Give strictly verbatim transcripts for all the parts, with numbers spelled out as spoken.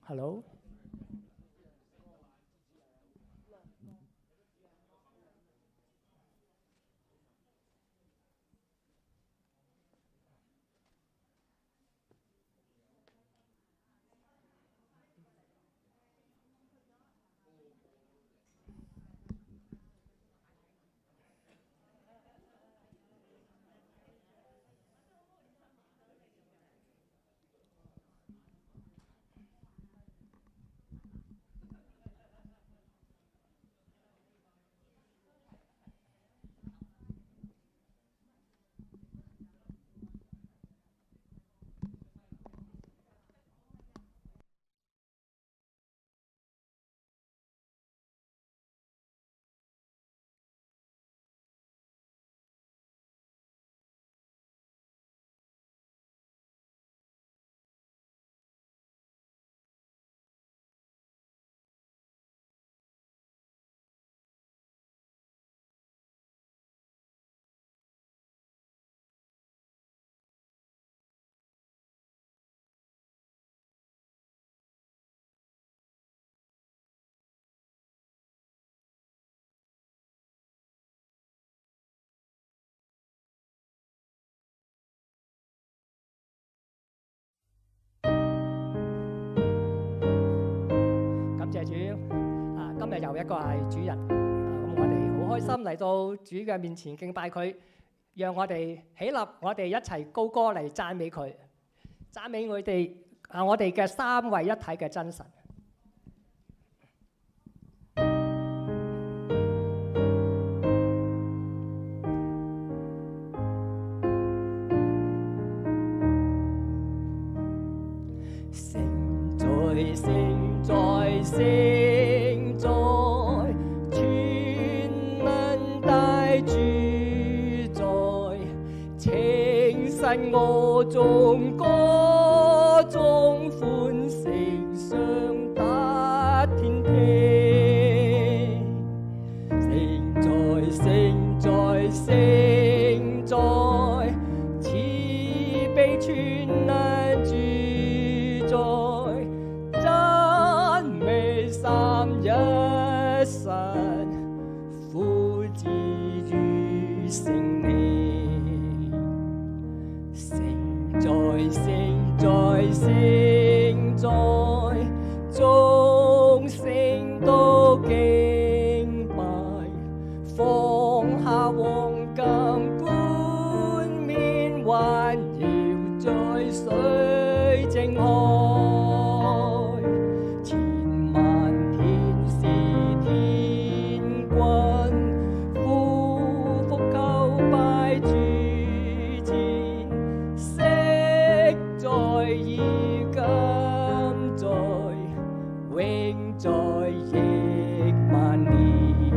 Hello。感謝主啊！今日又一個係主日，咁我哋好開心嚟到主嘅面前敬拜佢，讓我哋起立，我哋一齊高歌嚟讚美佢，讚美我哋啊！我哋嘅三位一體嘅真神。聖在，聖在，聖在，全能大主在，清晨我眾歌中歡聲上達天庭。聖在，聖在，聖在，慈悲全能主在，讚美三一神，父子與聖靈。聖在，聖在，聖在，眾聖都敬拜，放下黃金冠冕，環繞在水靜海，千萬天使天軍俯伏叩拜主前，昔在而今在，永在億萬年。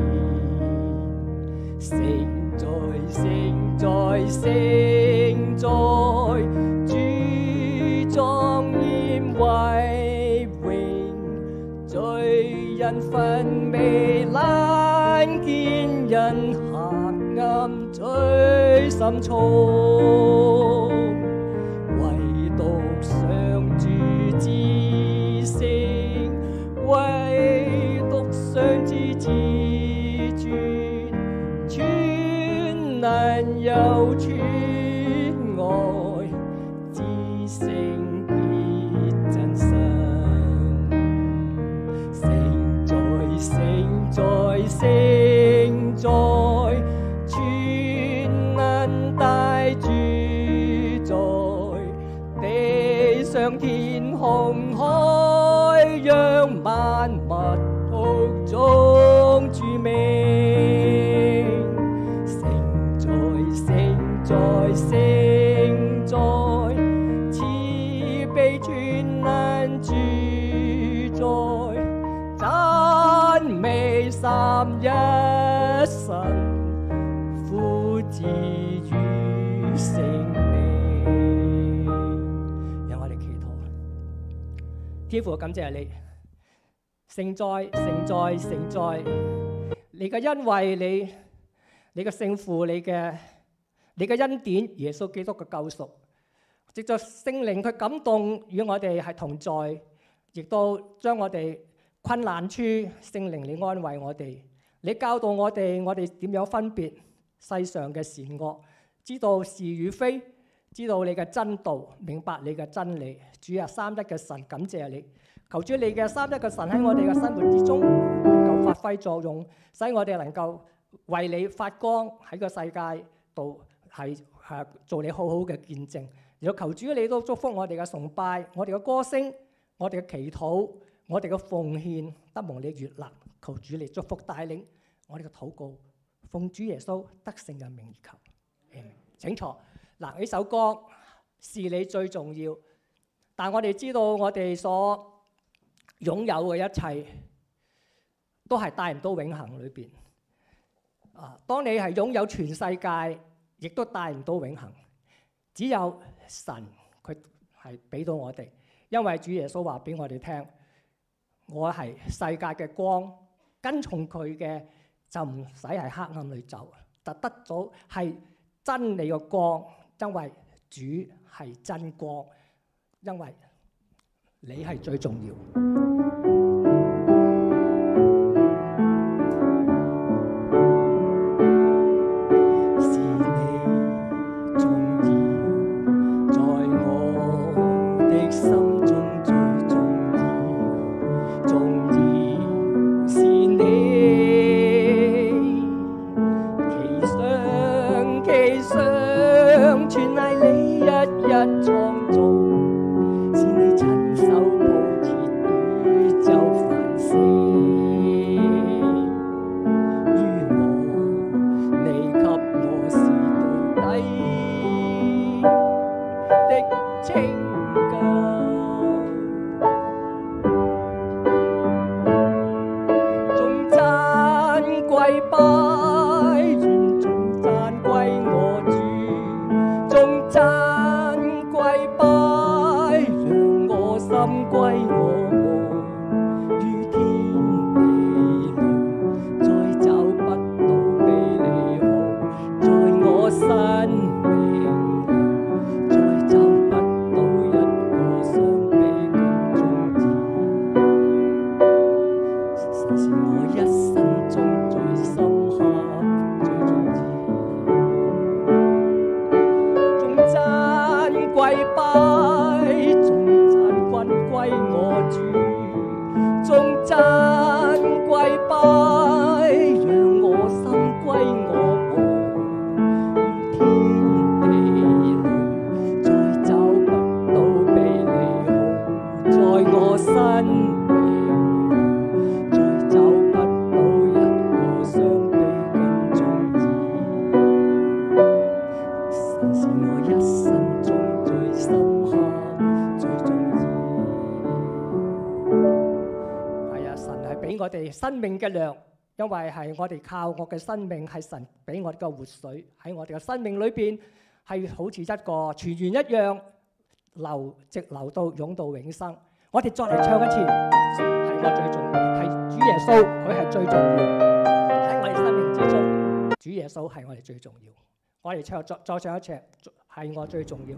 聖在，聖在，聖在，主莊嚴偉榮，罪人分微難見，人黑暗最深重，唯獨上主至聖，唯獨上主至尊，全能又全愛，至聖潔真神。聖在，聖在，聖在，全能大主在，地上天空海洋萬物都中主名。聖在，聖在，聖在，慈悲全能主在，讚美三一神，父子與聖靈。讓我哋祈禱。天父，感謝你，聖在，聖在，聖在，你嘅恩惠，你你嘅聖父，你嘅你嘅恩典，耶穌基督嘅救贖，藉着聖靈佢感動與我哋係同在， 亦都將我哋困難處聖靈你安慰我哋，你教導我哋，我哋點樣分別世上嘅善惡，知道是與非，知道你嘅真道，明白你嘅真理。主啊，三一嘅神，感謝你，求主你嘅三一嘅神喺我哋嘅生活之中能夠發揮作用，使我哋能夠為你發光喺個世界度，係係做你好好嘅見證。然後求主你都祝福我哋嘅崇拜，我哋嘅歌聲，我哋嘅祈禱，我哋嘅奉獻得蒙你悅納。求主你祝福帶領我哋嘅禱告，奉主耶穌得勝嘅名而求。嗯、請坐。嗱，呢首歌是你最重要，但我哋知道我哋所擁有嘅一切都係帶唔到永恆裏邊。啊，當你係擁有全世界，亦都帶唔到永恆。只有神佢係俾到我哋，因為主耶穌話俾我哋聽，我係世界嘅光，跟從佢嘅就唔使喺黑暗裏走，就得咗係真理嘅光。因為主係真光，因為你係最重要。是你重要，在我的心中最重要，重要是你，其上其上全係你一一創造，是你親手鋪設宇宙繁星。於我，你給我是到底的拯救，頌讚歸拜，願頌讚歸我主，頌讚歸拜，讓我心歸我王，於天地裏再找不到比你好，在我生命裏再找不到一個相比更重要，神是我一生中最深刻最重要。頌讚歸拜，頌讚君歸我主，頌讚歸拜，讓我心歸我王，於天地裏再找不到比你好，在我生命裏再找不到一個相比更重要，神是我一生中最深刻最重要。係啊，神係俾我哋生命嘅糧，因為係我哋靠我嘅生命係神俾我哋嘅活水，喺我哋嘅生命裏邊係好似一個泉源一樣流，直流到湧到永生。我哋再嚟唱一次，係我最重要，係主耶穌佢係最重要喺我哋生命之中，主耶穌係我哋最重要。我哋唱再再唱一次，係我最重要。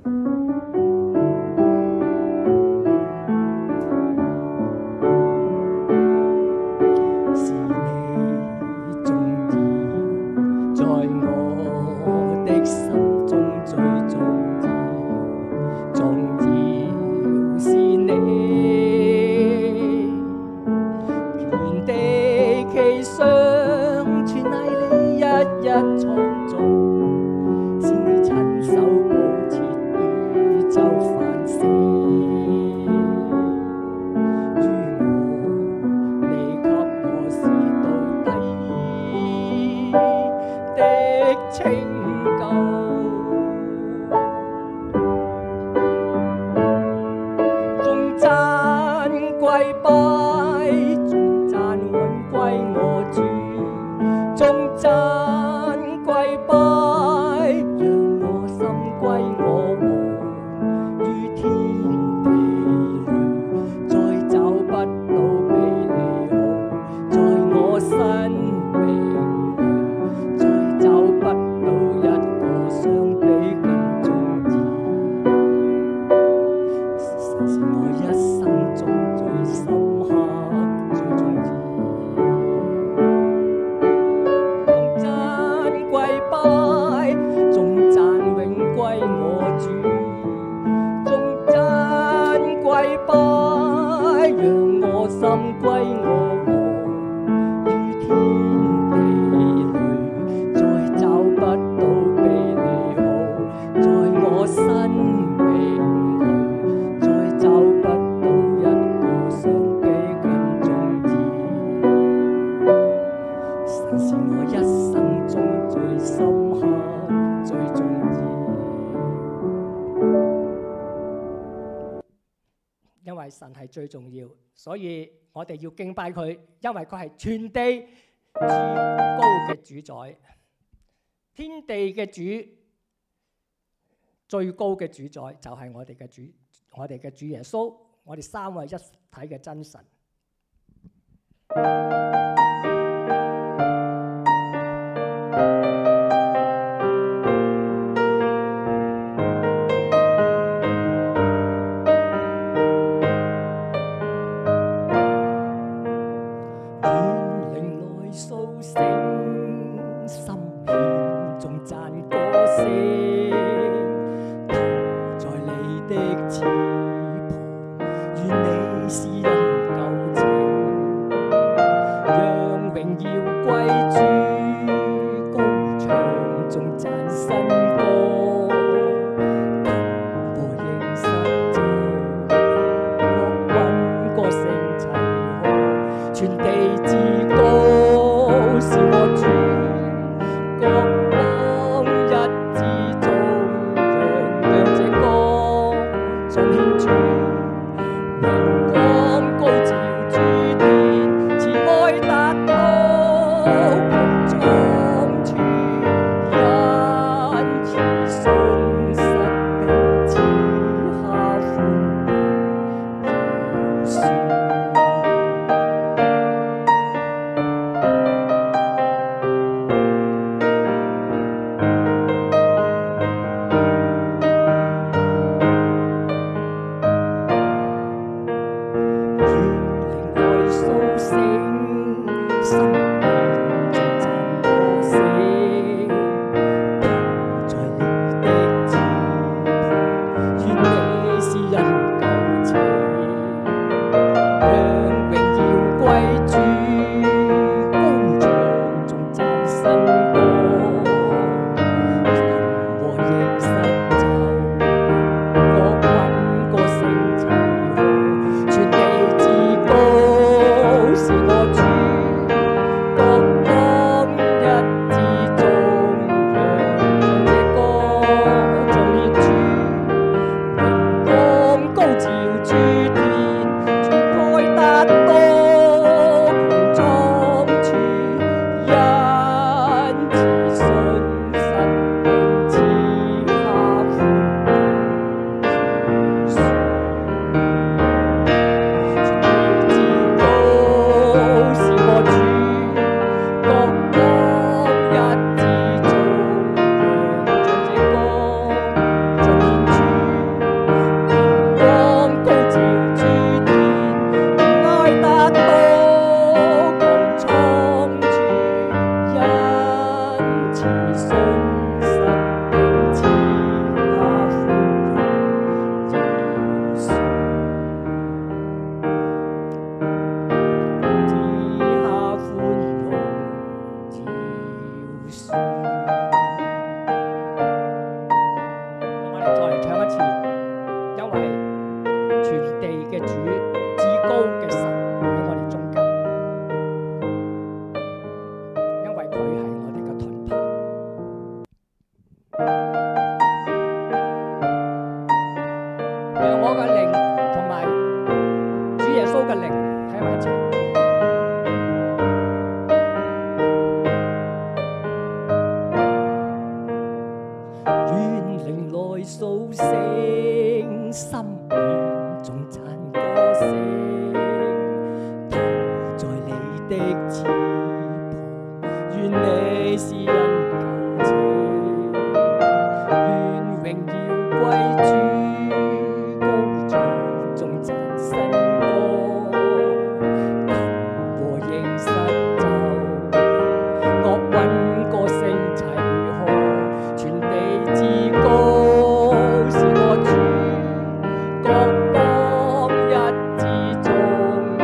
是你重要，在我的心中最重要，重要是你，全地其上全係你一一創造，是你親手鋪設宇宙繁星。於我，你給我是到底的拯救。頌讚歸拜，頌讚永歸我主，頌讚歸拜，讓我心歸我王，於天地裏再找不到比你好，在我生命裏再找不到一個相比更重要，神是我一生中神是我一生中最深刻、最重要。因為神係最重要，所以我哋要敬拜佢，因為佢係全地至高嘅主宰，天地嘅主，最高嘅主宰就係我哋嘅主，我哋嘅主耶穌，我哋三位一體嘅真神。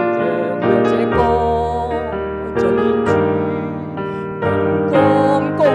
高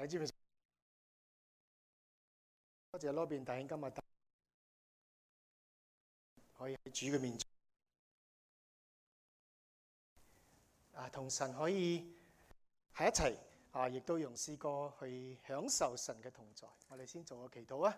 睇知唔知？多謝羅便弟兄今日可以喺主嘅面前啊，同神可以喺一齊啊，亦都用詩歌去享受神嘅同在。我哋先做個祈禱啊！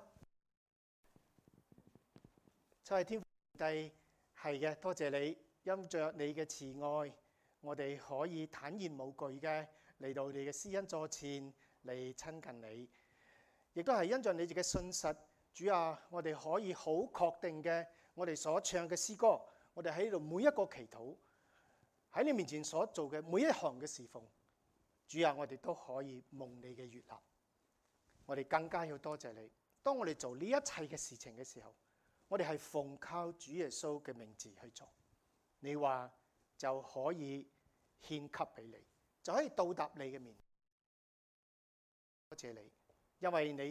真係天父上帝，係嘅，多謝你，因着你嘅慈愛，我哋可以坦然無懼嘅嚟到你嘅施恩座前嚟親近你，亦都係因着你哋嘅信實，主啊，我哋可以好確定嘅，我哋所唱嘅詩歌，我哋喺度每一個祈禱，喺你面前所做嘅每一項嘅侍奉，主啊，我哋都可以蒙你嘅悅納。我哋更加要多謝你，當我哋做呢一切嘅事情嘅時候，我哋係奉靠主耶穌嘅名字去做。你話就可以獻給俾你，就可以到達你嘅面。多謝你，因為你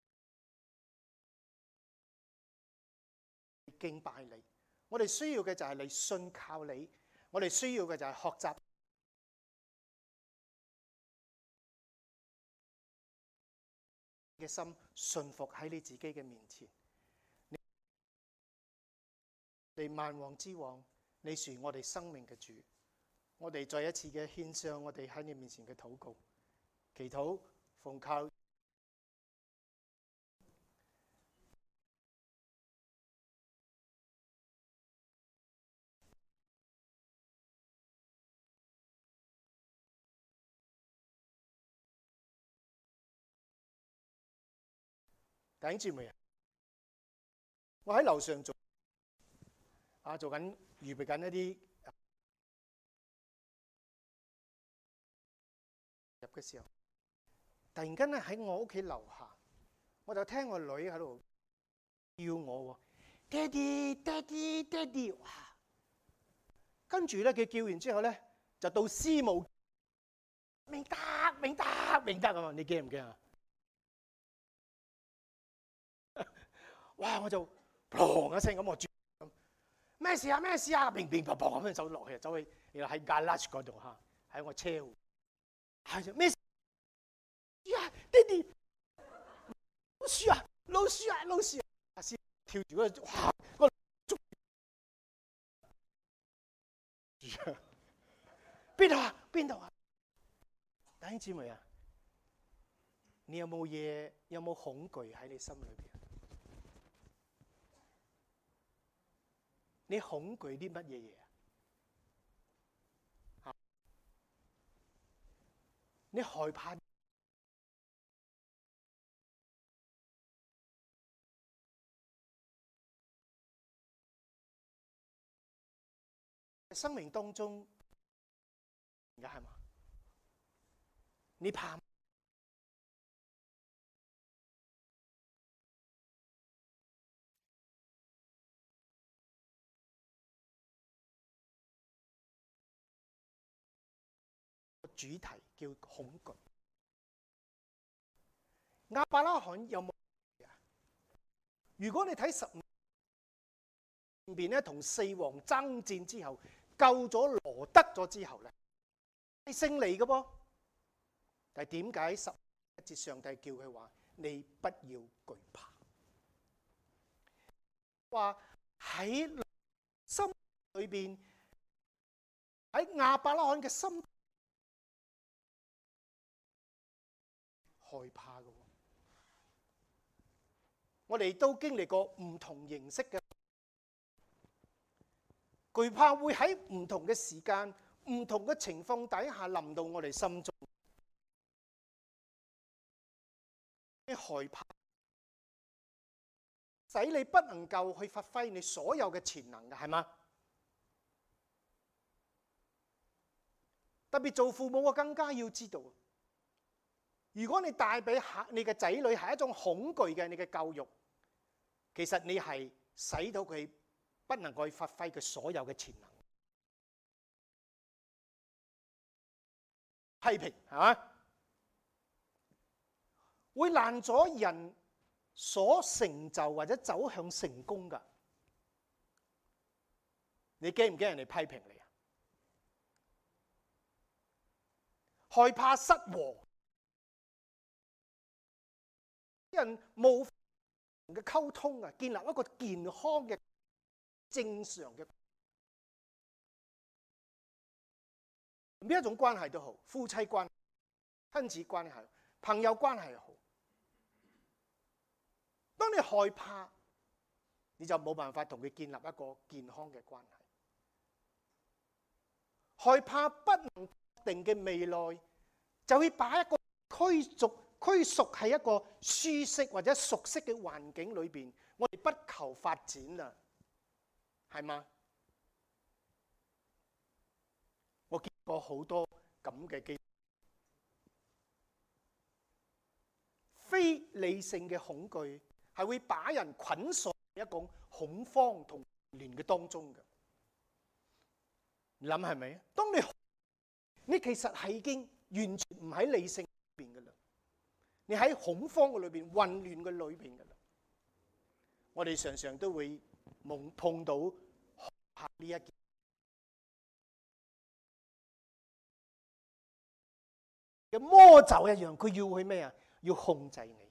敬拜你。我哋需要嘅就係你信靠你，我哋需要嘅就係學習嘅心，順服喺你自己嘅面前。你萬王之王，你是我哋生命嘅主。我哋再一次嘅獻上我哋喺你面前嘅禱告、祈禱，奉靠弟兄姊妹啊！我喺樓上做啊，做緊預備緊一啲入嘅時候，突然間咧喺我屋企樓下，我就聽我女喺度叫我喎，爹哋爹哋爹哋，哇！跟住咧佢叫完之後咧，就到師母明德明德明德咁啊！你驚唔驚啊？哇！我就砰一聲咁，我轉咁咩事啊？咩事啊？乒乒乓乓咁樣走落去，走去然後喺 garage 嗰度嚇，喺我車戶係咩事啊？爹哋老鼠啊！老鼠啊！老鼠啊！阿師跳住嗰個哇個捉住啊！邊度啊？邊度啊？弟兄姊妹啊，你有冇嘢？有冇恐懼喺你心裏邊？你恐懼啲乜嘢嘢啊？你害怕生命當中而家係嘛？你怕主題叫恐懼。亞伯拉罕有冇？如果你睇十五入邊咧，同四王爭戰之後，救咗羅得咗之後咧，係勝利嘅噃。但係點解十一節上帝叫佢話你不要懼怕？話喺心裏邊，喺亞伯拉罕嘅心害怕嘅。我哋都經歷過唔同形式嘅懼怕，會喺唔同嘅時間、唔同嘅情況底下臨到我哋心中。害怕使你不能夠去發揮你所有嘅潛能嘅，係嘛？特別做父母，我更加要知道，如果你帶俾你嘅仔女係一種恐懼嘅，你嘅教育，其實你係使到佢不能夠去發揮佢所有嘅潛能。批評係嘛？會爛咗人所成就或者走向成功㗎。你驚唔驚人哋批評你啊？害怕失和， 人冇嘅溝通啊，建立一個健康嘅正常嘅邊一種關係都好，夫妻關係、親子關係、朋友關係又好。當你害怕，你就冇辦法同佢建立一個健康嘅關係。害怕不能確定嘅未來，就會把一個拘束拘束喺一個舒適或者熟悉嘅環境裏邊，我哋不求發展啦，係嘛？我見過好多咁嘅機會，非理性嘅恐懼係會把人捆鎖喺一種恐慌同亂嘅當中嘅。你諗係咪啊？當你你其實係已經完全唔喺理性裏邊嘅啦，你喺恐慌嘅裏邊、混亂嘅裏邊嘅啦。我哋常常都會碰碰到呢一件嘅魔咒一樣，佢要去咩啊？要控制你。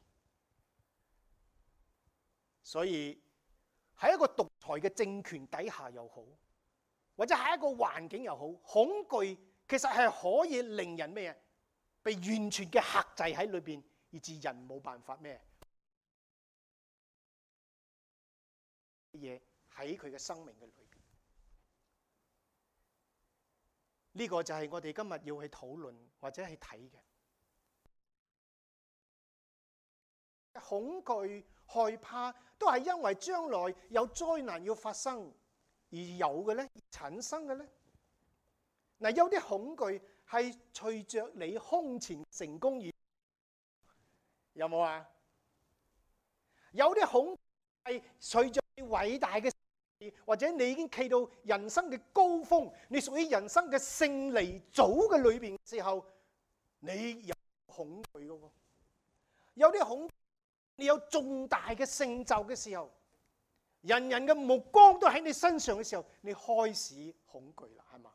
所以喺一個獨裁嘅政權底下又好，或者喺一個環境又好，恐懼其實係可以令人咩啊？被完全嘅克制喺裏邊，以致人冇辦法咩嘢喺佢嘅生命嘅裏邊。呢個就係我哋今日要去討論或者去睇嘅。恐懼、害怕都係因為將來有災難要發生而有嘅咧，產生嘅咧。嗱，有啲恐懼係隨着你空前成功而有冇啊？有啲恐係隨着你偉大嘅事，或者你已經企到人生嘅高峰，你屬於人生嘅勝利組嘅裏邊嘅時候，你有恐懼嘅喎。有啲恐，你有重大嘅成就嘅時候，人人嘅目光都喺你身上嘅時候，你開始恐懼啦，係嘛？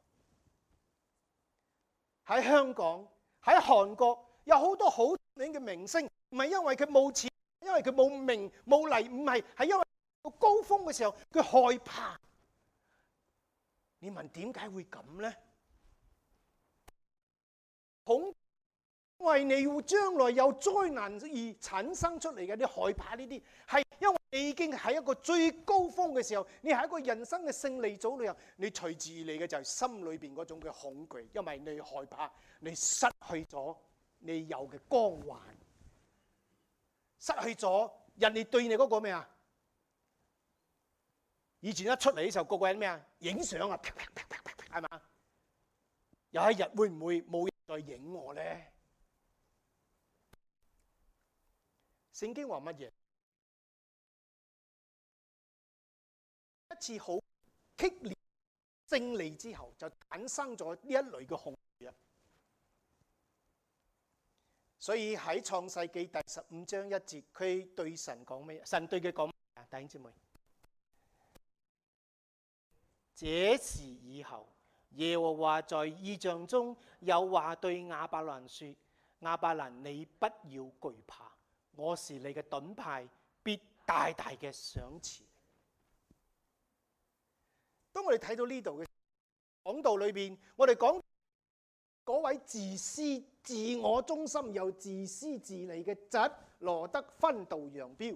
喺香港、喺韓國有好多好名嘅明星，唔係因為佢冇錢，因為佢冇名冇利，唔係，係因為到高峰嘅時候佢害怕。你問點解會咁咧？恐，因為你要將來有災難而產生出嚟嘅，你害怕呢啲，係因為你已經喺一個最高峰嘅時候，你係一個人生嘅勝利組裏頭，你隨住嚟嘅就係心裏邊嗰種嘅恐懼，因為你害怕你失去咗你有嘅光環，失去咗人哋對你嗰個咩啊？以前一出嚟嘅時候，個個人咩啊？影相啊，係嘛？有一日會唔會冇人再影我咧？聖經話乜嘢？一次好激烈勝利之後，就產生咗呢一類嘅恐懼啊！所以喺創世記第十五章一節，佢對神講咩？神對佢講咩啊？弟兄姊妹，這時以後，耶和華在異象中有話對亞伯蘭說：亞伯蘭，你不要懼怕，我是你嘅盾牌，必大大嘅賞賜。當我哋睇到呢度嘅講道裏邊，我哋講嗰位自私、自我中心又自私自利嘅侄羅得分道揚鑣，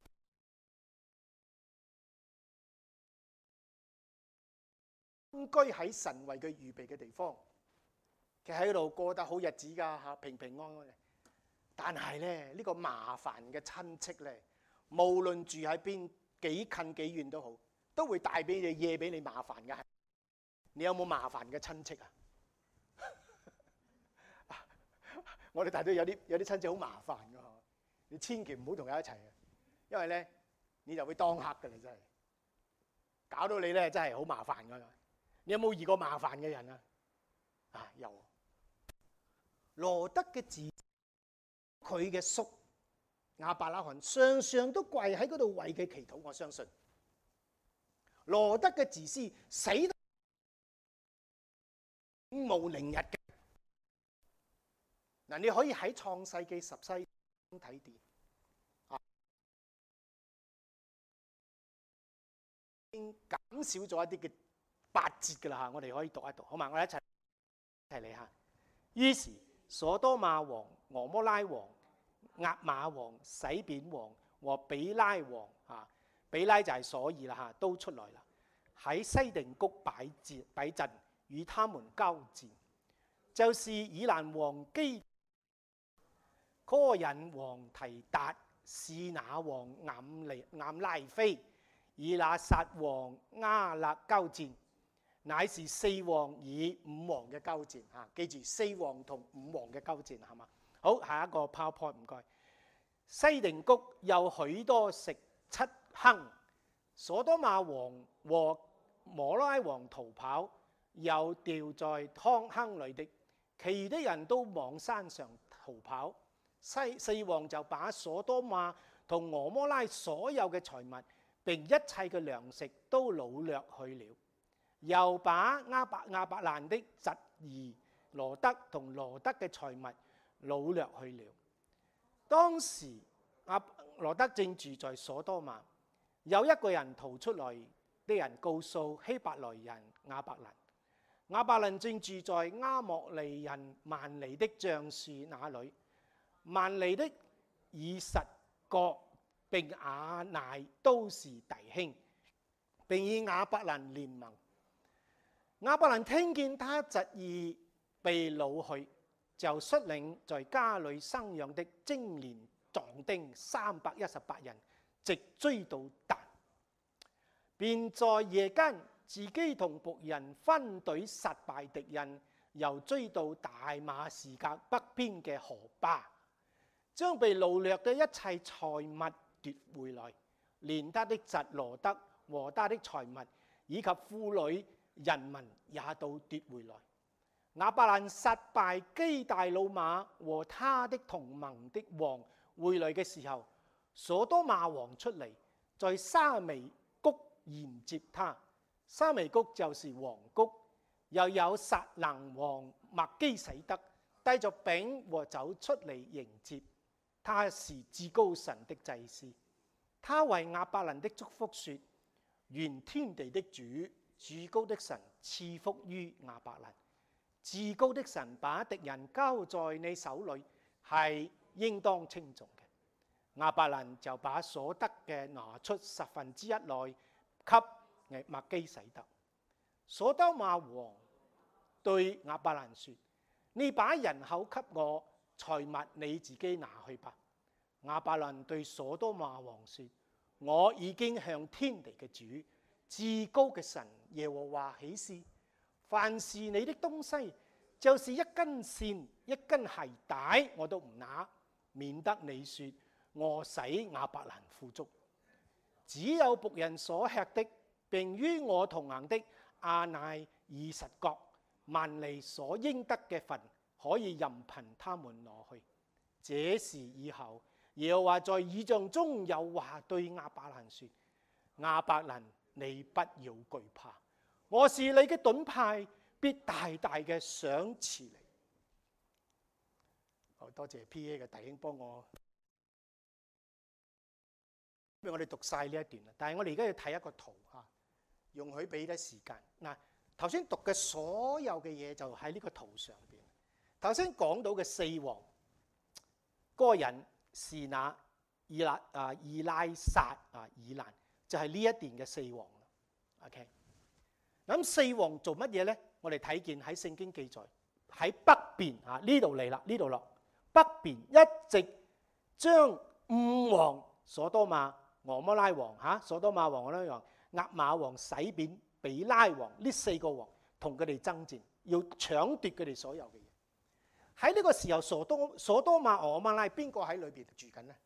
居喺神為佢預備嘅地方，佢喺度過得好日子㗎嚇，平平安安嘅。但係咧，呢個麻煩嘅親戚咧，無論住喺邊，幾近幾遠都好，都會帶俾你嘢俾你麻煩嘅。你有冇麻煩嘅親戚啊？我哋睇到有啲有啲親戚好麻煩㗎，你千祈唔好同佢一齊啊，因為咧你就會當客㗎啦，真係搞到你咧真係好麻煩㗎。你有冇遇過麻煩嘅人啊？啊，有。羅得嘅子，佢嘅叔亞伯拉罕，常常都跪喺嗰度為佢祈禱。我相信羅得嘅自私死得無寧日嘅。嗱，你可以喺創世記十四睇見減少咗一啲嘅八節㗎啦嚇，我哋可以讀一讀，好嘛？我哋一齊一齊嚟嚇。於是所多瑪王、俄摩拉王、押瑪王、洗扁王和比拉王嚇，比拉就係所珥啦嚇，都出來啦，喺西定谷擺戰擺陣，與他們交戰，就是以蘭王基、柯引王提達、士那王暗利暗拉菲、以拿撒王亞勒交戰，乃是四王與五王嘅交戰嚇。記住四王同五王嘅交戰係嘛？好，下一個 PowerPoint 唔該。西定谷有許多食七坑，所多瑪王和摩拉王逃跑，又掉在湯坑裏的，其餘的人都往山上逃跑。西四王就把所多瑪同俄摩拉所有嘅財物並一切嘅糧食都擄掠去了，又把亞伯亞伯蘭的侄兒羅德同羅德嘅財物擄掠去了。當時亞羅德正住在所多瑪，有一個人逃出來的人告訴希伯來人亞伯蘭，亞伯蘭正住在亞莫利人曼尼的橡樹那裏。曼尼的以實各並亞乃都是弟兄，並以亞伯蘭聯盟。亞伯蘭聽見他侄兒被擄去，就率領在家裏生養的精練壯丁三百一十八人，直追到但，便在夜間自己同僕人分隊殺敗敵人，又追到大馬士革北邊嘅河巴，將被擄掠嘅一切財物奪回來，連他的侄羅德和他的財物，以及婦女人民也都奪回來。亞伯蘭殺敗基大老馬和他的同盟的王回來嘅時候，所多瑪王出嚟，在沙微谷迎接他。沙微谷就是王谷。又有撒冷王麥基洗德帶着餅和酒出嚟迎接。他是至高神的祭司，他為亞伯蘭的祝福說：願天地的主、至高的神賜福於亞伯蘭。至高的神把敵人交在你手裏，係應當稱頌嘅。亞伯蘭就把所得嘅拿出十分之一來給麥基洗德。所多瑪王對亞伯蘭說：你把人口給我，財物你自己拿去吧。亞伯蘭對所多瑪王說：我已經向天地嘅主、至高嘅神耶和華起誓，凡是你的東西，就是一根線、一根鞋帶，我都唔拿，免得你說我使亞伯蘭富足。只有僕人所吃的，並於我同行的亞乃以實各萬利所應得嘅份，可以任憑他們攞去。這事以後，耶和華在異象中有話對亞伯蘭說：亞伯蘭，你不要懼怕，我是你嘅盾牌，必大大嘅賞賜你。好多謝 P A 嘅弟兄幫我，因為我哋讀晒呢一段啦。但係我哋而家要睇一個圖嚇，容許俾啲時間。嗱，頭先讀嘅所有嘅嘢就喺呢個圖上邊。頭先講到嘅四王，嗰個人是那以拉啊以拉撒啊以蘭，就係呢一段嘅四王。OK， 咁四王做乜嘢咧？我哋睇見喺聖經記載喺北邊啊，呢度嚟啦，呢度落北邊一直將五王所多瑪、俄摩拉王嚇、所多瑪王、俄摩拉王、押瑪王、洗扁、比拉王呢四個王同佢哋爭戰，要搶奪佢哋所有嘅嘢。喺呢個時候，所多所多瑪、俄摩拉邊個喺裏邊住緊呢？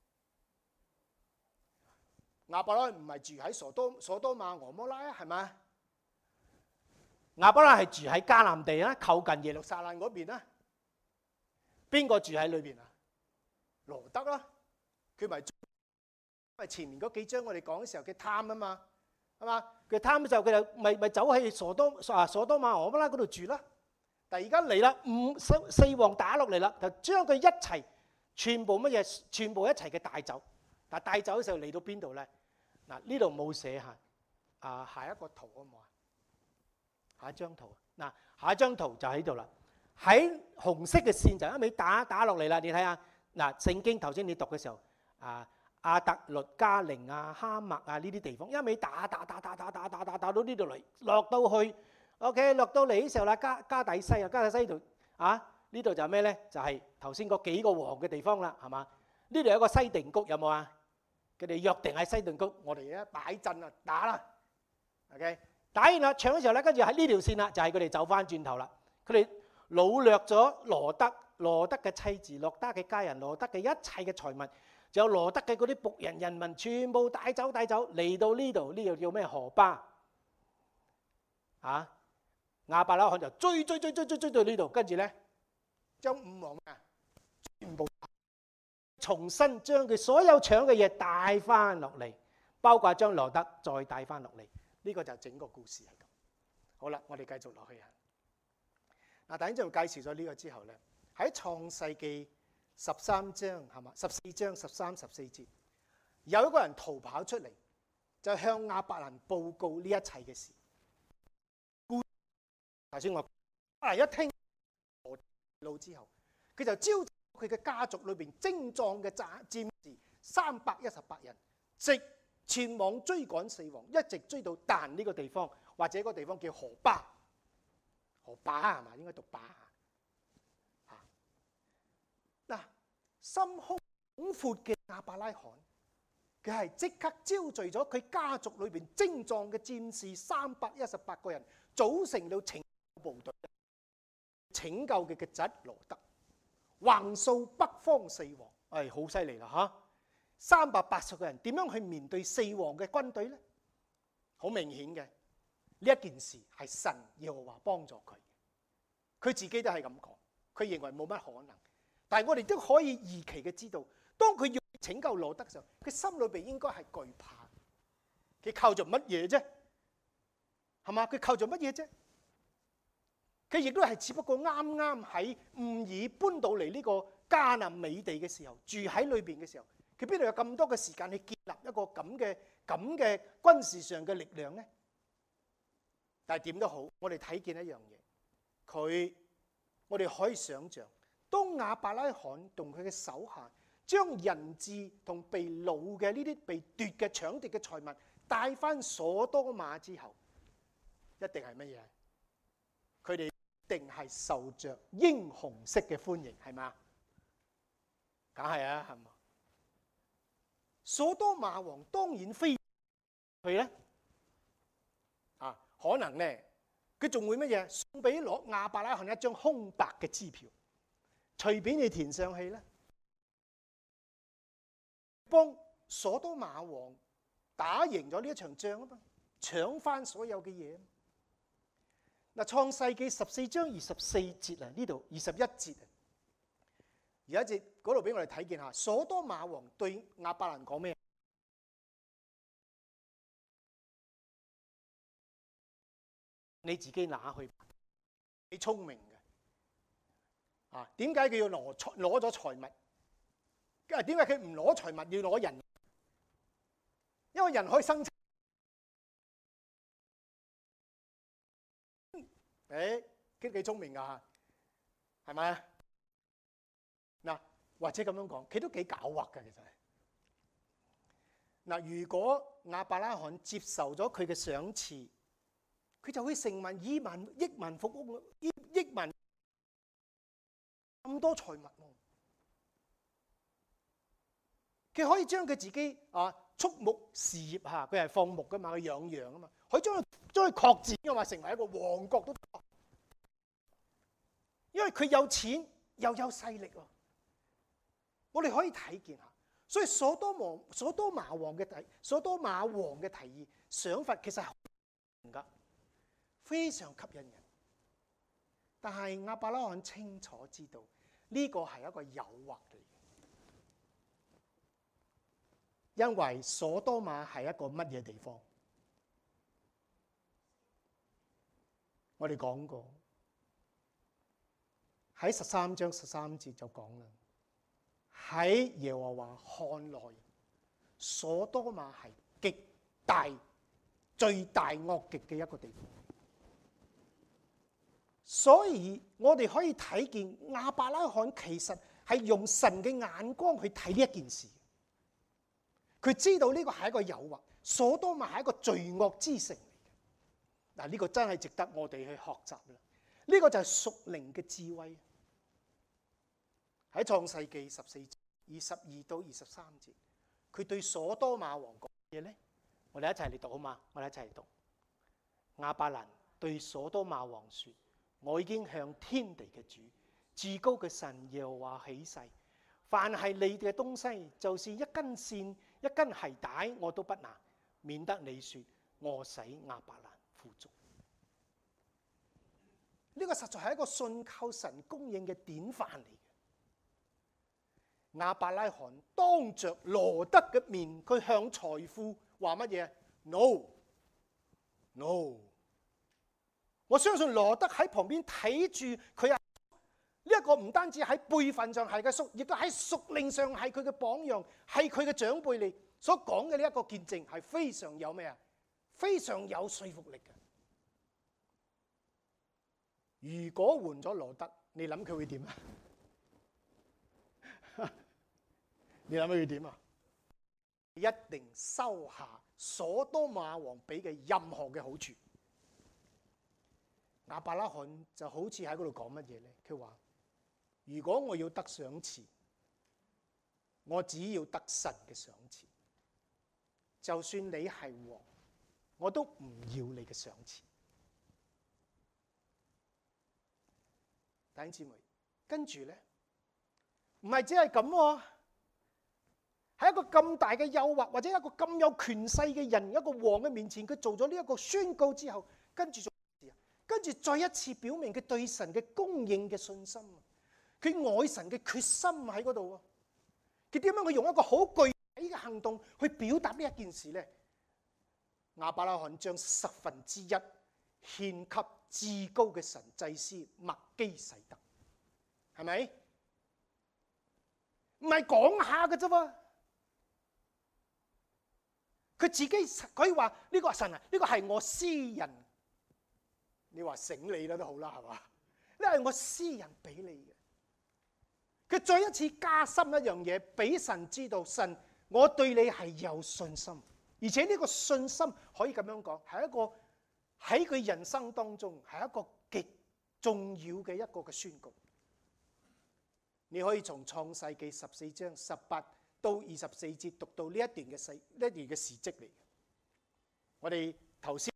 亞伯拉唔係住喺所多所多瑪、俄摩拉啊，係咪？亞伯拉係住喺迦南地啊，靠近耶路撒冷嗰邊啊。邊個住喺裏邊啊？羅德啦，佢咪因為前面嗰幾章我哋講嘅時候佢貪啊嘛，係嘛？佢貪嘅時候佢就咪咪走去所多啊所多瑪、俄摩拉嗰度住啦。但係而家嚟啦，五四四王打落嚟啦，就將佢一齊全部乜嘢，全部一齊嘅帶走。但係帶走嘅時候嚟到邊度咧？嗱，呢度冇寫嚇， 啊下一個圖好唔好啊？下一張圖嗱，下一張圖就喺度啦。喺紅色嘅線就一味打打落嚟啦。你睇下嗱，聖經頭先你讀嘅時候啊，亞特律加寧啊、哈麥啊呢啲地方一味打打打打打打打打打到呢度嚟，落到去 OK， 落到嚟嘅時候啦，加加底西啊，加底西度啊，呢度就係咩咧？就係頭先嗰幾個王嘅地方啦，係嘛？呢度有一個西定谷，有冇啊？佢哋約定喺西定谷，我哋咧擺陣啊打啦 ，OK， 打完啦，搶嘅時候咧，跟住喺呢條線啦，就係佢哋走翻轉頭啦，佢哋擄掠咗羅德、羅德嘅妻子、羅德嘅家人、羅德嘅一切嘅財物，仲有羅德嘅嗰啲僕人人民，全部帶走帶走，嚟到呢度，呢度叫咩河巴啊？亞伯拉罕就追追追追追追到呢度，跟住咧將五王啊全部重新將佢所有搶嘅嘢帶翻落嚟，包括將羅德再帶翻落嚟，呢個就整個故事係咁。好啦，我哋繼續落去啊。嗱，等陣就介紹咗呢個之後咧，喺創世記十三章係嘛，十四章十三十四節，有一個人逃跑出嚟，就向亞伯蘭報告呢一切嘅事。頭先我啊一聽路之後，佢就召集佢嘅家族裏邊精壯嘅戰戰士三百一十八人，直前往追趕四王，一直追到但呢個地方，或者個地方叫河巴。河巴係嘛？應該讀巴啊！嗱，心胸廣闊嘅亞伯拉罕，佢係即刻招聚咗佢家族裏邊精壯嘅戰士三百一十八個人，組成到拯救部隊，拯救佢嘅侄羅德，橫掃北方四王。誒，好犀利啦嚇！三百八十個人點樣去面對四王嘅軍隊咧？好明顯嘅。呢一件事係神耶和華幫助佢，佢自己都係咁講，佢認為冇乜可能。但係我哋都可以預期嘅知道，當佢要拯救羅德嘅時候，佢心裏邊應該係懼怕。佢靠著乜嘢啫？係嘛？佢靠著乜嘢啫？佢亦都係只不過啱啱喺吾爾搬到嚟呢個迦南美地嘅時候，住喺裏邊嘅時候，佢邊度有咁多嘅時間去建立一個咁嘅咁嘅軍事上嘅力量咧？但係點都好，我哋睇見一樣嘢，佢我哋可以想像，當亞伯拉罕同佢嘅手下將人質同被擄嘅呢啲被奪嘅搶奪嘅財物帶翻所多瑪之後，一定係乜嘢？佢哋一定係受着英雄式嘅歡迎，係嘛？梗係啊，係嘛？所多瑪王當然非佢咧。可能咧，佢仲會乜嘢？送俾攞亞伯拉罕一張空白嘅支票，隨便你填上去啦，幫所多瑪王打贏咗呢一場仗啊嘛，搶翻所有嘅嘢。嗱，創世記十四章二十四節啊，呢度二十一節啊，有一節嗰度俾我哋睇見下，所多瑪王對亞伯蘭講咩？你自己拿去，你聰明嘅啊？點解佢要攞攞咗財物？啊，點解佢唔攞財物要攞人？因為人可以生產。誒，幾幾聰明㗎？係咪啊？嗱，或者咁樣講，佢都幾狡猾㗎，其實。嗱，如果亞伯拉罕接受咗佢嘅賞賜，佢就會成為以萬億萬富翁，億億萬咁多財物喎。佢可以將佢自己啊畜牧事業嚇，佢係放牧噶嘛，佢養羊啊嘛，可以將佢將佢擴展嘅話，成為一個王國都得。因為佢有錢又有勢力喎。我哋可以睇見下，所以所多王、所多瑪王嘅提、所多瑪王嘅提議想法其實係唔㗎。非常吸引人，但係亞伯拉罕清楚知道呢個係一個誘惑嚟嘅，因為所多瑪係一個乜嘢地方？我哋講過喺十三章十三節就講啦，喺耶和華看來，所多瑪係極大罪大惡極嘅一個地方。所以我哋可以睇見亞伯拉罕其實係用神嘅眼光去睇呢一件事。佢知道呢個係一個誘惑，所多瑪係一個罪惡之城嚟嘅。嗱，呢個真係值得我哋去學習啦。呢個就係屬靈嘅智慧。喺創世記十四章二十二到二十三節，佢對所多瑪王講嘢咧，我哋一齊嚟讀好嘛？我哋一齊嚟讀。亞伯蘭對所多瑪王說：我已經向天地嘅主、至高嘅神耶和華起誓，凡係你嘅東西，就是一根線、一根繫帶，我都不拿，免得你說我使亞伯蘭富足。呢個實在係一個信靠神供應嘅典範嚟嘅。亞伯拉罕當着羅德嘅面，佢向財富話乜嘢 ？No，no no。我相信羅德喺旁邊睇住佢啊！呢一個唔單止喺輩份上係嘅叔，亦都喺屬靈上係佢嘅榜樣，係佢嘅長輩嚟所講嘅呢一個見證，係非常有咩啊？非常有說服力嘅。如果換咗羅德，你諗佢會點啊？你諗佢會點啊？一定收下所多瑪王俾嘅任何嘅好處。亞伯拉罕就好似喺嗰度講乜嘢咧？佢話：如果我要得賞賜，我只要得神嘅賞賜。就算你係王，我都唔要你嘅賞賜。弟兄姊妹，跟住咧，唔係只係咁喎，喺一個咁大嘅誘惑，或者一個咁有權勢嘅人，一個王嘅面前，佢做咗呢一個宣告之後，跟住做咩事啊？跟住再一次表明佢對神嘅供應嘅信心，佢愛神嘅決心喺嗰度啊！佢點樣去用一個好具體嘅行動去表達呢一件事咧？亞伯拉罕將十分之一獻給至高嘅神祭司麥基洗德，係咪？唔係講下嘅啫喎，佢自己可以話呢個神啊，呢個係我私人，你話醒你啦都好啦，係嘛？呢係我私人俾你嘅。佢再一次加深一樣嘢，俾神知道，神我對你係有信心，而且呢個信心可以咁樣講，係一個喺佢人生當中係一個極重要嘅一個嘅宣告。你可以從創世記十四章十八到二十四節讀到呢一段嘅事，呢一段嘅事蹟嚟。我哋頭先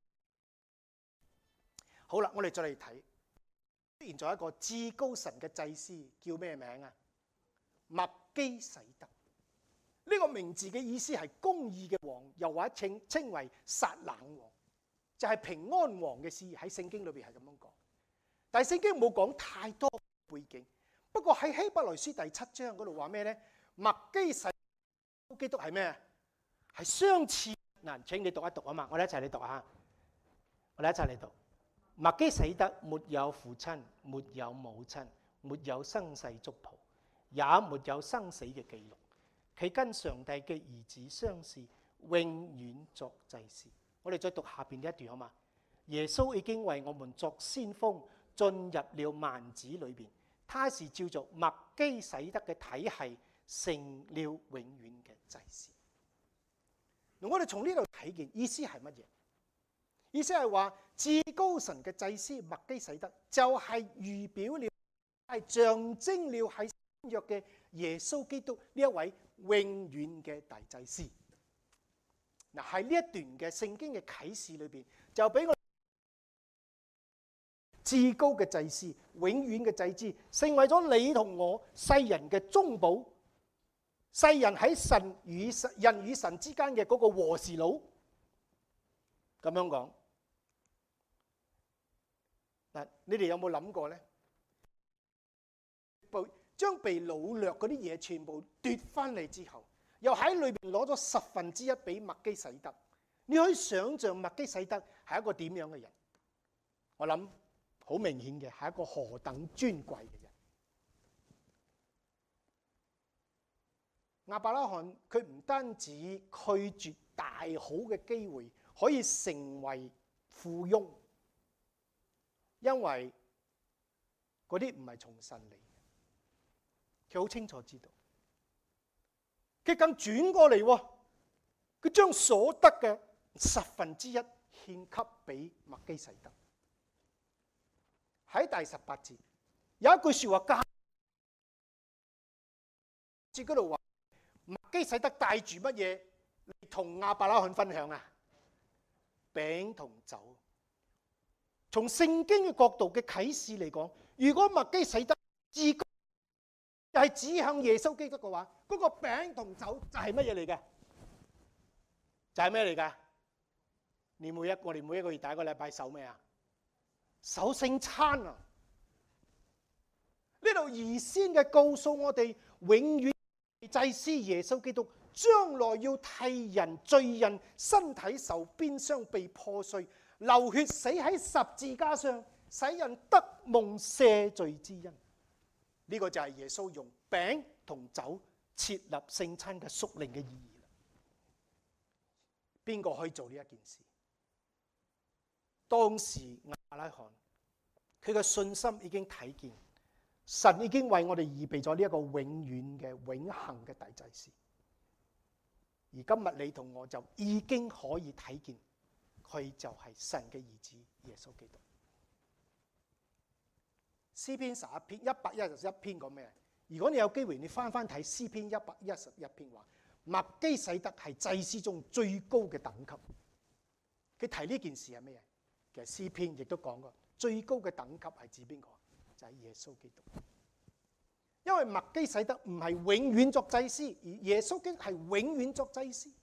好啦，我哋再嚟睇，出現咗一個至高神嘅祭司，叫咩名啊？麥基洗德。呢、這個名字嘅意思係公義嘅王，又或者稱稱為撒冷王，就係、是、平安王嘅事。喺聖經裏邊係咁樣講，但係聖經冇講太多背景。不過喺希伯來書第七章嗰度話咩咧？麥基洗德基督係咩？係相似。嗱，請你讀一讀啊嘛，我哋一齊嚟讀下。我哋一齊嚟讀。麥基洗德沒有父親，沒有母親，沒有生世族譜，也沒有生死嘅記錄。佢跟上帝嘅兒子相似，永遠作祭司。我哋再讀下邊呢一段好嘛？耶穌已經為我們作先鋒，進入了幔子裏邊。他是照着麥基洗德嘅體系，成了永遠嘅祭司。我哋從呢度睇見意思係乜嘢？意思係話至高神嘅祭司麥基洗德就係預表了，係象徵了喺新約嘅耶穌基督呢一位永遠嘅大祭司。嗱，喺呢一段嘅聖經嘅啟示裏邊，就俾我至高嘅祭司、永遠嘅祭司，成為咗你同我世人嘅中保，世人喺神與神人與神之間嘅嗰個和事佬。咁樣講，嗱，你哋有冇諗過咧？將被擄掠嗰啲嘢全部奪翻嚟之後，又喺裏邊攞咗十分之一俾麥基洗德。你可以想象麥基洗德係一個點樣嘅人？我諗好明顯嘅係一個何等尊貴嘅人。亞伯拉罕佢唔單止拒絕大好嘅機會可以成為富翁，因為嗰啲唔係從神嚟嘅。佢好清楚知道，佢更轉過嚟喎，佢將所得嘅十分之一獻給俾麥基洗德。喺第十八節有一句説話加節嗰度話，麥基洗德帶住乜嘢嚟同亞伯拉罕分享啊？餅同酒。從聖經嘅角度嘅啟示嚟講，如果麥基洗德自己係指向耶穌基督嘅話，嗰、那個餅同酒就係乜嘢嚟嘅？就係咩嚟㗎？你每一個我哋每一個月第一個禮拜守咩啊？守聖餐啊！呢度預先嘅告訴我哋，永遠祭司耶穌基督將來要替人罪人身體受鞭傷被破碎，流血死喺十字架上，使人得蒙赦罪之恩。呢、這個就係耶穌用餅同酒設立聖餐嘅屬靈嘅意義。邊個可以做呢一件事？當時亞伯拉罕佢嘅信心已經睇見，神已經為我哋預備咗呢一個永遠嘅永恆嘅大祭司。而今日你同我就已經可以睇見，佢就係神嘅兒子耶穌基督。詩篇十一篇一百一十一篇講咩？如果你有機會，你翻翻睇詩篇一百一十一篇話，麥基洗德係祭司中最高嘅等級。佢提呢件事係咩嘢？其實詩篇亦都講過，最高嘅等級係指邊個？就係耶穌基督。因為麥基洗德唔係永遠作祭司，而耶穌基督係永遠作祭司。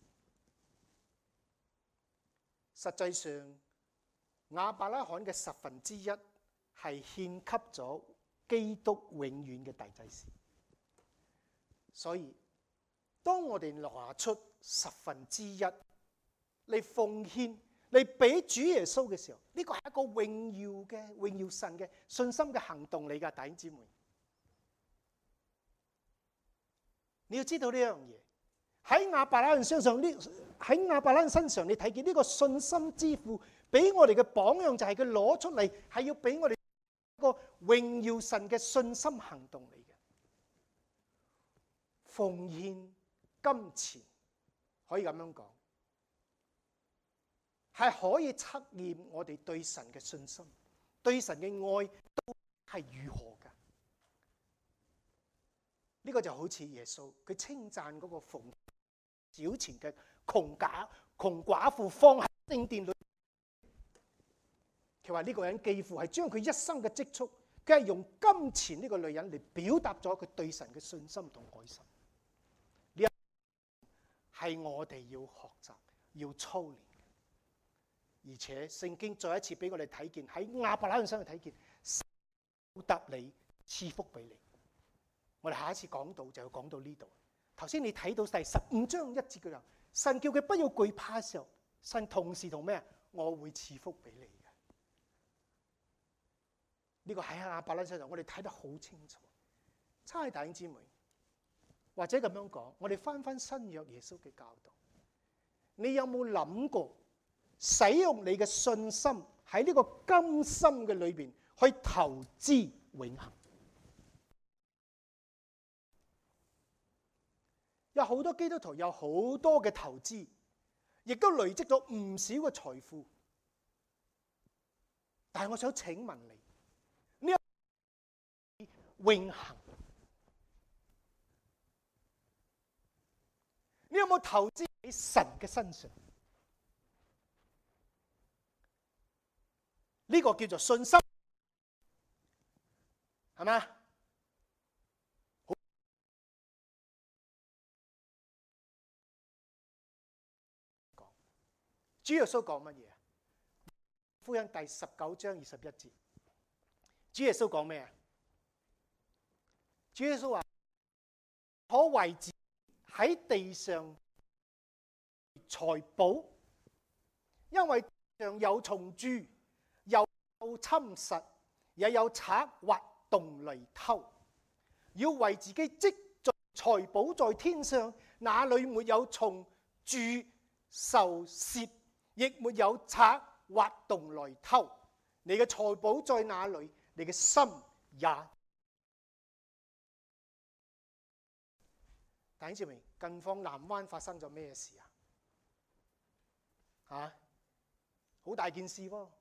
實際上，亞伯拉罕嘅十分之一係獻給咗基督永遠嘅大祭司。所以，當我哋拿出十分之一嚟奉獻嚟俾主耶穌嘅時候，呢個係一個榮耀嘅榮耀神嘅信心嘅行動嚟㗎，弟兄姊妹。你要知道呢樣嘢喺亞伯拉罕身上，呢喺亞伯拉罕身上，你睇見呢個信心之父俾我哋嘅榜樣，就係佢攞出嚟係要俾我哋一個榮耀神嘅信心行動嚟嘅。奉獻金錢可以咁樣講，係可以測驗我哋對神嘅信心、對神嘅愛都係如何㗎。呢個就好似耶穌佢稱讚嗰個奉小錢嘅窮寡窮寡婦放喺聖殿裏，佢話呢個人幾乎係將佢一生嘅積蓄，佢係用金錢呢個女人嚟表達咗佢對神嘅信心同愛心。呢一係我哋要學習、要操練嘅，而且聖經再一次俾我哋睇見，喺亞伯拉罕身上睇見，神報答你，賜福俾你。我哋下一次講到就要講到呢度。頭先你睇到第十五章一節嘅時候，神叫佢不要懼怕嘅時候，神同時同咩啊？我會賜福俾你嘅。呢個喺亞伯拉罕身上，我哋睇得好清楚。差弟兄姊妹，或者咁樣講，我哋翻翻新約耶穌嘅教導，你有冇諗過使用你嘅信心喺呢個甘心嘅裏邊去投資永恆？有好多基督徒有好多嘅投資，亦都累積咗唔少嘅財富。但係我想請問你，呢一永恆，你有冇投資喺神嘅身上？呢個叫做信心，係咪？主耶穌講乜嘢啊？福音第十九章二十一節，主耶穌講咩啊？主耶穌話：可為自己喺地上財寶，因為地上有蟲蛀，又有侵蝕，也有賊挖洞嚟偷。要為自己積聚財寶在天上，那裏沒有蟲蛀、受蝕， 亦沒有賊挖洞來偷。你嘅財寶在哪裏，你嘅心也。弟兄姊妹，近況南灣發生咗咩事啊？嚇，好大件事喎！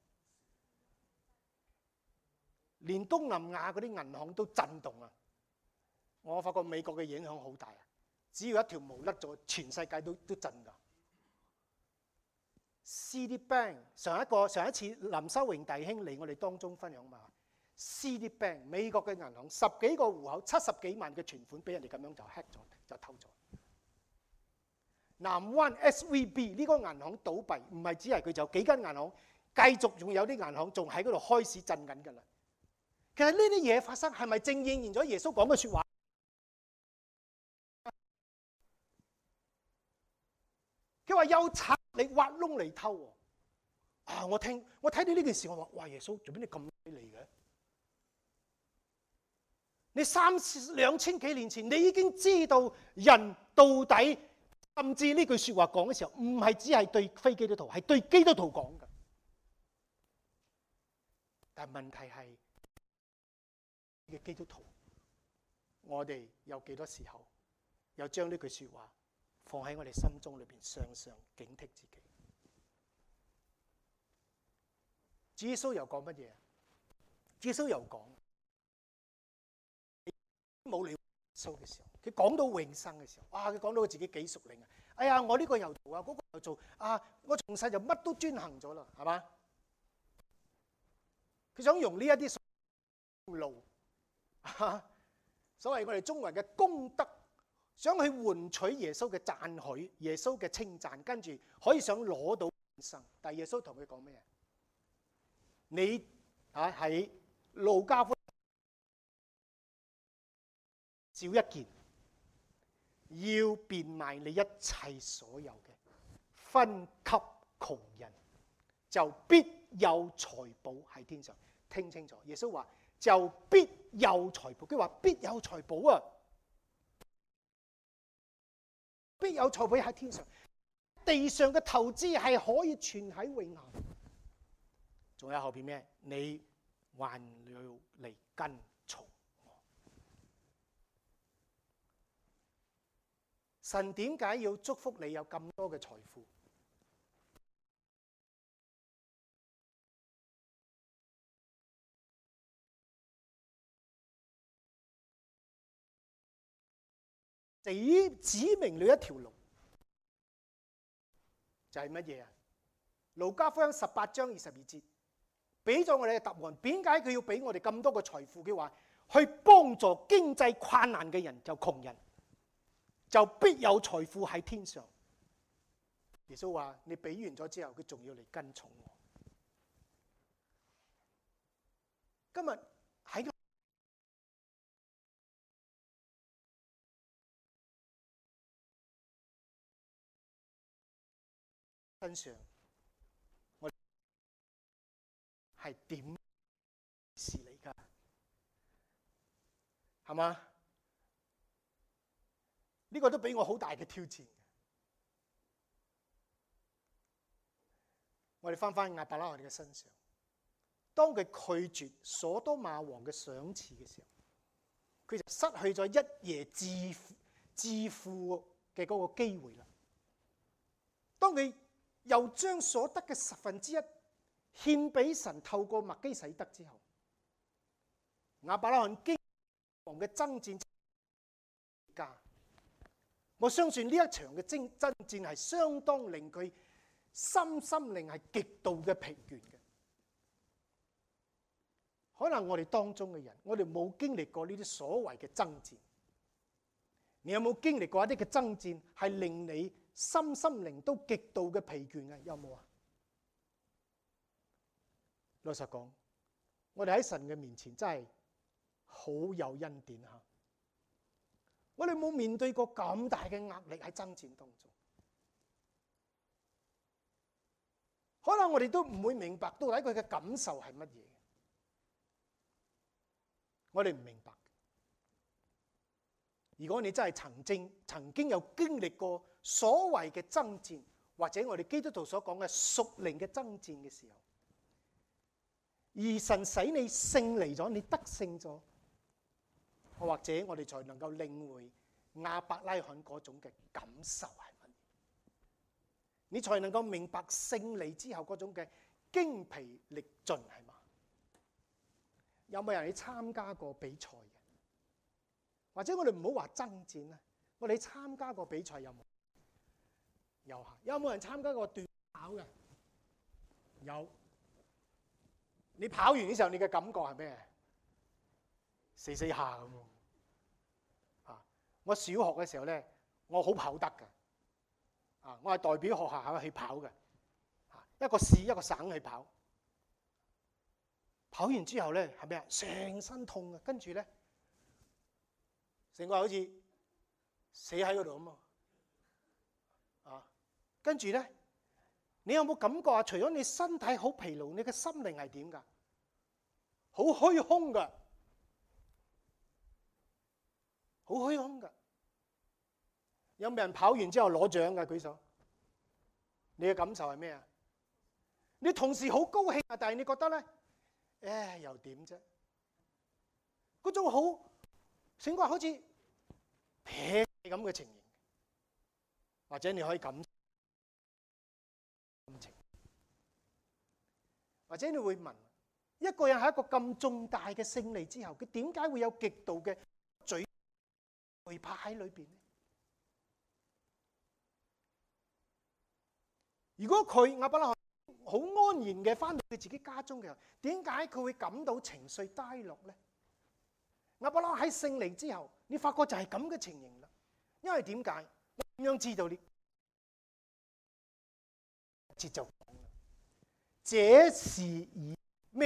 連東南亞嗰啲銀行都震動啊！我發覺美國嘅影響好大啊！只要一條毛甩咗，全世界都都震㗎。C D Bank 上一個上一次林修榮弟兄嚟我哋當中分享嘛 ，C D Bank 美國嘅銀行十幾個戶口七十幾萬嘅存款俾人哋咁樣就 hack 咗，就偷咗。南灣 S V B 呢個銀行倒閉，唔係只係佢，就幾間銀行繼續仲有啲銀行仲喺嗰度開始震緊㗎啦。其實呢啲嘢發生係咪正應驗咗耶穌講嘅説話？佢話有賊嚟挖窿嚟偷喎。啊！我聽我睇到呢件事，我話：哇！耶穌做咩你咁犀利嘅？你三兩千幾年前，你已經知道人到底，甚至呢句説話講嘅時候，唔係只係對非基督徒，係對基督徒講嘅。但係問題係嘅基督徒，我哋有幾多時候又將呢句説話放喺我哋心中裏邊，常常警惕自己？主耶穌又講乜嘢？主耶穌又講冇你耶穌嘅時候，佢講到永生嘅時候，哇！佢講到佢自己幾屬靈啊！哎呀，我呢個又做啊，嗰個又做啊，我從細就乜都專行咗啦，係嘛？佢想用呢一啲路，所謂我哋中國人嘅功德，想去換取耶穌嘅讚許、耶穌嘅稱讚，跟住可以想攞到永生。但係耶穌同佢講咩啊？你啊喺路加福音少一件，要變賣你一切所有嘅，分給窮人，就必有財寶喺天上。聽清楚，耶穌話就必有財寶。佢話必有財寶啊，必有財寶喺天上。地上嘅投資係可以存喺永恆。仲有後邊咩？你還要嚟跟從我。神點解要祝福你有咁多嘅財富？指指明你一條路，就係乜嘢啊？路加福音十八章二十二節。俾咗我哋嘅答案，點解佢要俾我哋咁多個財富？佢話去幫助經濟困難嘅人，就窮人，就必有財富喺天上。耶穌話：你俾完咗之後，佢仲要嚟跟從我。今日喺身上，我係點事嚟㗎？係嘛？呢個都俾我好大嘅挑戰。我哋翻返亞伯拉罕嘅身上，當佢拒絕所多瑪王嘅賞賜嘅時候，佢就失去咗一夜致富致富嘅嗰個機會啦。當佢又將所得嘅十分之一獻俾神，透過麥基洗德之後，亞伯拉罕經王嘅爭戰加，我相信呢一場嘅爭爭戰係相當令佢心心靈係極度嘅疲倦嘅。可能我哋當中嘅人，我哋冇經歷過呢啲所謂嘅爭戰。你有冇經歷過一啲嘅爭戰係令你心心靈都極度嘅疲倦嘅？有冇啊？老實講，我哋喺神嘅面前真係好有恩典吓。我哋冇面對過咁大嘅壓力喺爭戰當中，可能我哋都唔會明白到底佢嘅感受係乜嘢。我哋唔明白。如果你真係曾經曾經有經歷過所謂嘅爭戰， 或者我哋基督徒所講嘅屬靈嘅爭戰嘅時候，而神使你勝利咗，你得勝咗，或者我哋才能夠領會亞伯拉罕嗰種嘅感受係乜嘢，你才能夠明白勝利之後嗰種嘅精疲力盡係嘛？有冇人去參加過比賽嘅？或者我哋唔好話爭戰啦，我哋參加過比賽有冇？有啊。有冇人參加過短跑嘅？有。你跑完嘅時候，你嘅感覺係咩？死死下咁喎。啊！我小學嘅時候咧，我好跑得㗎。啊！我係代表學校去跑嘅。啊！一個市一個省去跑。跑完之後咧，係咩啊？成身痛啊！跟住咧，成個好似死喺嗰度咁啊！啊！跟住咧。你有冇感覺啊？除咗你身體好疲勞，你嘅心靈係點㗎？好虛空㗎，好虛空㗎。有冇人跑完之後攞獎㗎？舉手。你嘅感受係咩啊？你同時好高興啊，但係你覺得咧，誒又點啫？嗰種好，成個好似撇咁嘅情形，或者你可以感。或者你會問，一個人喺一個咁重大嘅勝利之後，佢點解會有極度嘅罪懼怕喺裏邊咧？如果佢亞伯拉罕好安然嘅翻到佢自己家中嘅時候，點解佢會感到情緒低落咧？亞伯拉罕喺勝利之後，你發覺就係咁嘅情形啦。因為點解？我點樣知道呢？節奏。這是以咩？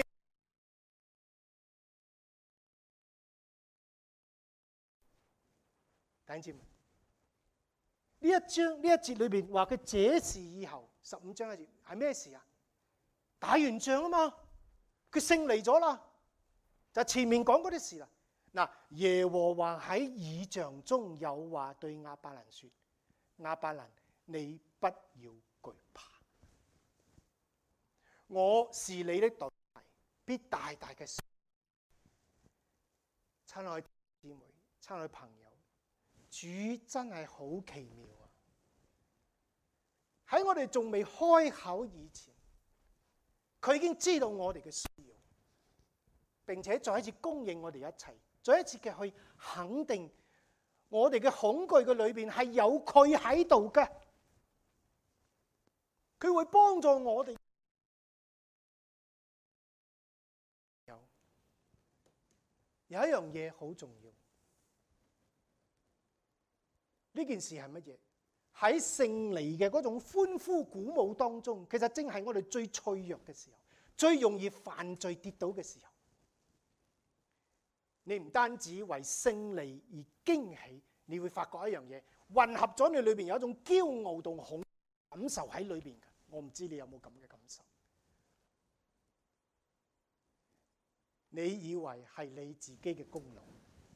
弟兄姊妹，呢一章呢一節裏邊話佢這是以後十五章一節係咩事啊？打完仗啊嘛，佢勝利咗啦，就前面講嗰啲事啦。嗱，耶和華喺異象中有話對亞伯蘭說：亞伯蘭，你不要懼怕。我是你的盾牌，必大大嘅。親愛姊妹、親愛朋友，主真係好奇妙啊！喺我哋仲未開口以前，佢已經知道我哋嘅需要，並且再一次供應我哋一切，再一次嘅去肯定我哋嘅恐懼嘅裏邊係有佢喺度嘅，佢會幫助我哋。有一樣嘢好重要，呢件事係乜嘢？喺勝利嘅嗰種歡呼鼓舞當中，其實正係我哋最脆弱嘅時候，最容易犯罪跌倒嘅時候。你唔單止為勝利而驚喜，你會發覺一樣嘢，混合咗你裏邊有一種驕傲同恐感受喺裏邊嘅。我唔知你有冇咁嘅感受？你以為係你自己嘅功勞，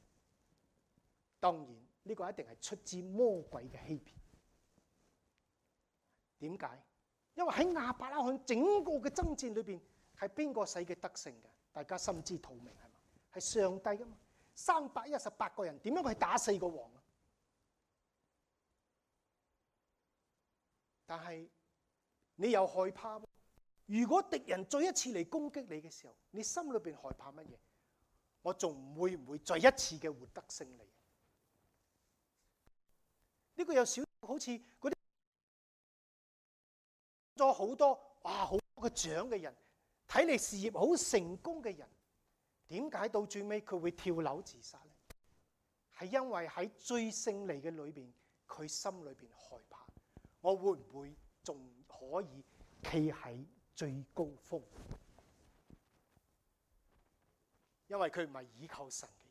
當然呢個一定係出自魔鬼嘅欺騙。點解？因為喺亞伯拉罕整個嘅爭戰裏邊，係邊個使佢得勝嘅？大家心知肚明係嘛？係上帝噶嘛？三百一十八個人點樣去打四個王啊？但係你又害怕。如果敵人再一次嚟攻擊你嘅時候，你心裏邊害怕乜嘢？我仲會唔會再一次嘅獲得勝利？呢個有少少好似嗰啲咗好多哇好多個獎嘅人，睇嚟事業好成功嘅人，點解到最尾佢會跳樓自殺咧？係因為喺最勝利嘅裏邊，佢心裏邊害怕，我會唔會仲可以企喺最高峰？因為佢唔係倚靠神嘅人，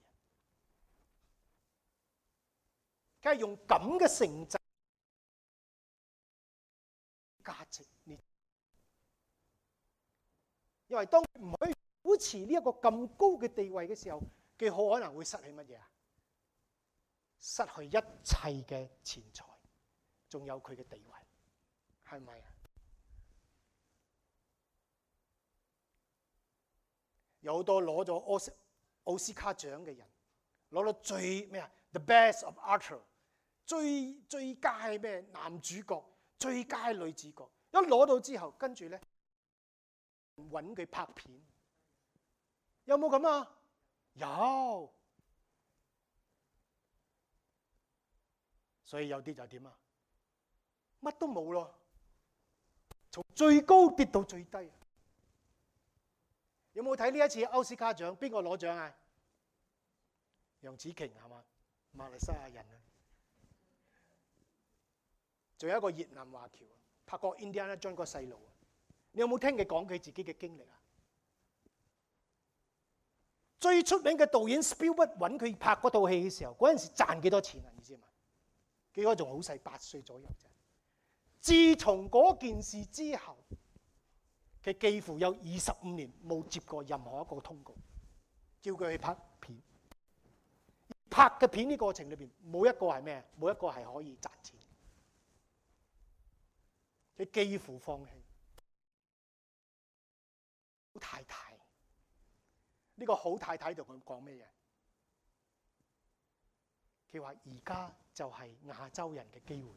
梗係用咁嘅成就價值呢？因為當唔可以保持呢一個咁高嘅地位嘅時候，佢好可能會失去乜嘢啊？失去一切嘅錢財，仲有佢嘅地位。 係咪啊？有好多攞咗奧斯奧斯卡獎嘅人，攞到最咩啊 ？The best of actor， 最最佳係咩？男主角、最佳女主角，一攞到之後，跟住咧揾佢拍片，有冇咁啊？有，所以有啲就點啊？乜都冇咯，從最高跌到最低。有冇睇呢一次奧斯卡獎？邊個攞獎啊？楊紫瓊係嘛？馬來西亞人啊。仲有一個越南華僑，拍過 Indiana Jones 個細路。你有冇聽佢講佢自己嘅經歷啊？最出名嘅導演 Spielberg 揾佢拍嗰套戲嘅時候，嗰陣時賺幾多錢啊？你知嘛？幾個仲好細，八歲左右啫。自從嗰件事之後，佢幾乎有二十五年冇接過任何一個通告，叫佢去拍片。拍嘅片呢過程裏邊，冇一個係咩？冇一個係可以賺錢。佢幾乎放棄。好太太，呢、這個好太太同佢講咩嘢？佢話而家就係亞洲人嘅機會，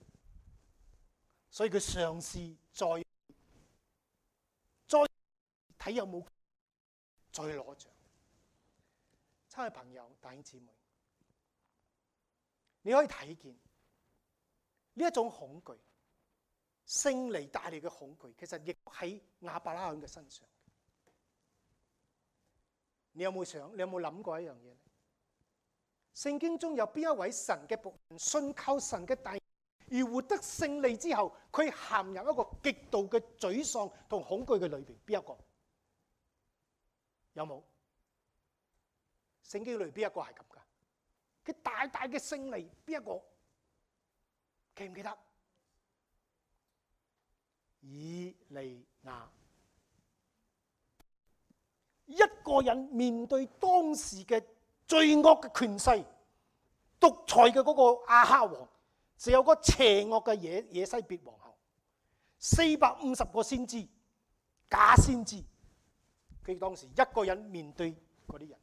所以佢嘗試再再睇有冇再攞獎。親愛朋友、弟兄姊妹，你可以睇見呢一種恐懼，勝利帶嚟嘅恐懼，其實亦喺亞伯拉罕嘅身上。你有冇想？你有冇諗過一樣嘢咧？聖經中有邊一位神嘅僕人信靠神嘅大而活得勝利之後，佢陷入一個極度嘅沮喪同恐懼嘅裏邊？邊一個？有冇？聖經裏邊邊一個係咁噶？佢大大嘅勝利，邊一個？記唔記得？以利亞。一個人面對當時嘅罪惡嘅權勢、獨裁嘅嗰個亞哈王，就有個邪惡嘅耶耶西別皇后，四百五十個先知、假先知，佢當時一個人面對嗰啲人。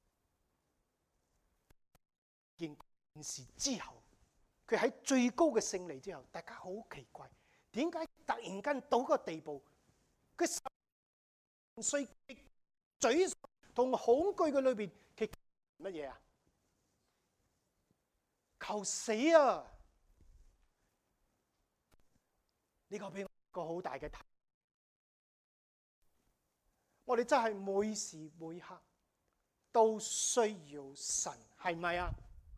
件事之後，佢喺最高嘅勝利之後，大家好奇怪，點解突然間到個地步，佢十歲沮喪同恐懼嘅裏邊，佢乜嘢啊？求死啊！呢個俾我一個好大嘅題，我哋真係每時每刻都需要神，係咪啊？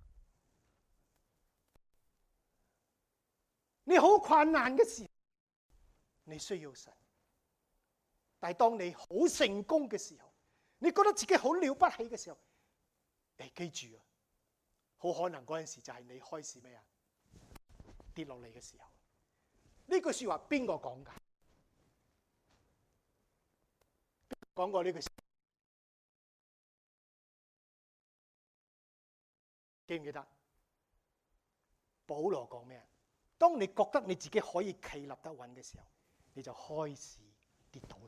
你好困難嘅時候，你需要神；但係當你好成功嘅時候，你覺得自己好了不起嘅時候，你記住啊，好可能嗰陣時就係你開始咩啊跌落嚟嘅時候。呢句說話邊個講噶？講過呢句說話，記唔記得？保羅講咩啊？當你覺得你自己可以企立得穩嘅時候，你就開始跌倒。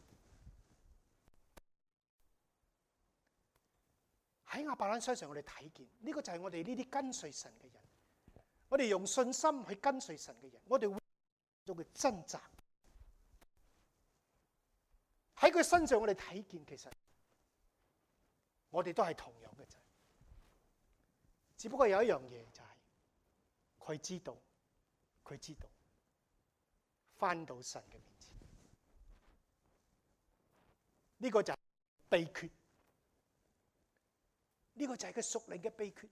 喺亞伯蘭身上，我哋睇見呢個就係我哋呢啲跟隨神嘅人，我哋用信心去跟隨神嘅人，我哋會做佢掙扎。喺佢身上，我哋睇見其實我哋都係同樣嘅啫，只不過有一樣嘢就係佢知道。佢知道返到神嘅面前，呢個就係秘訣，呢個就係佢屬靈嘅秘訣。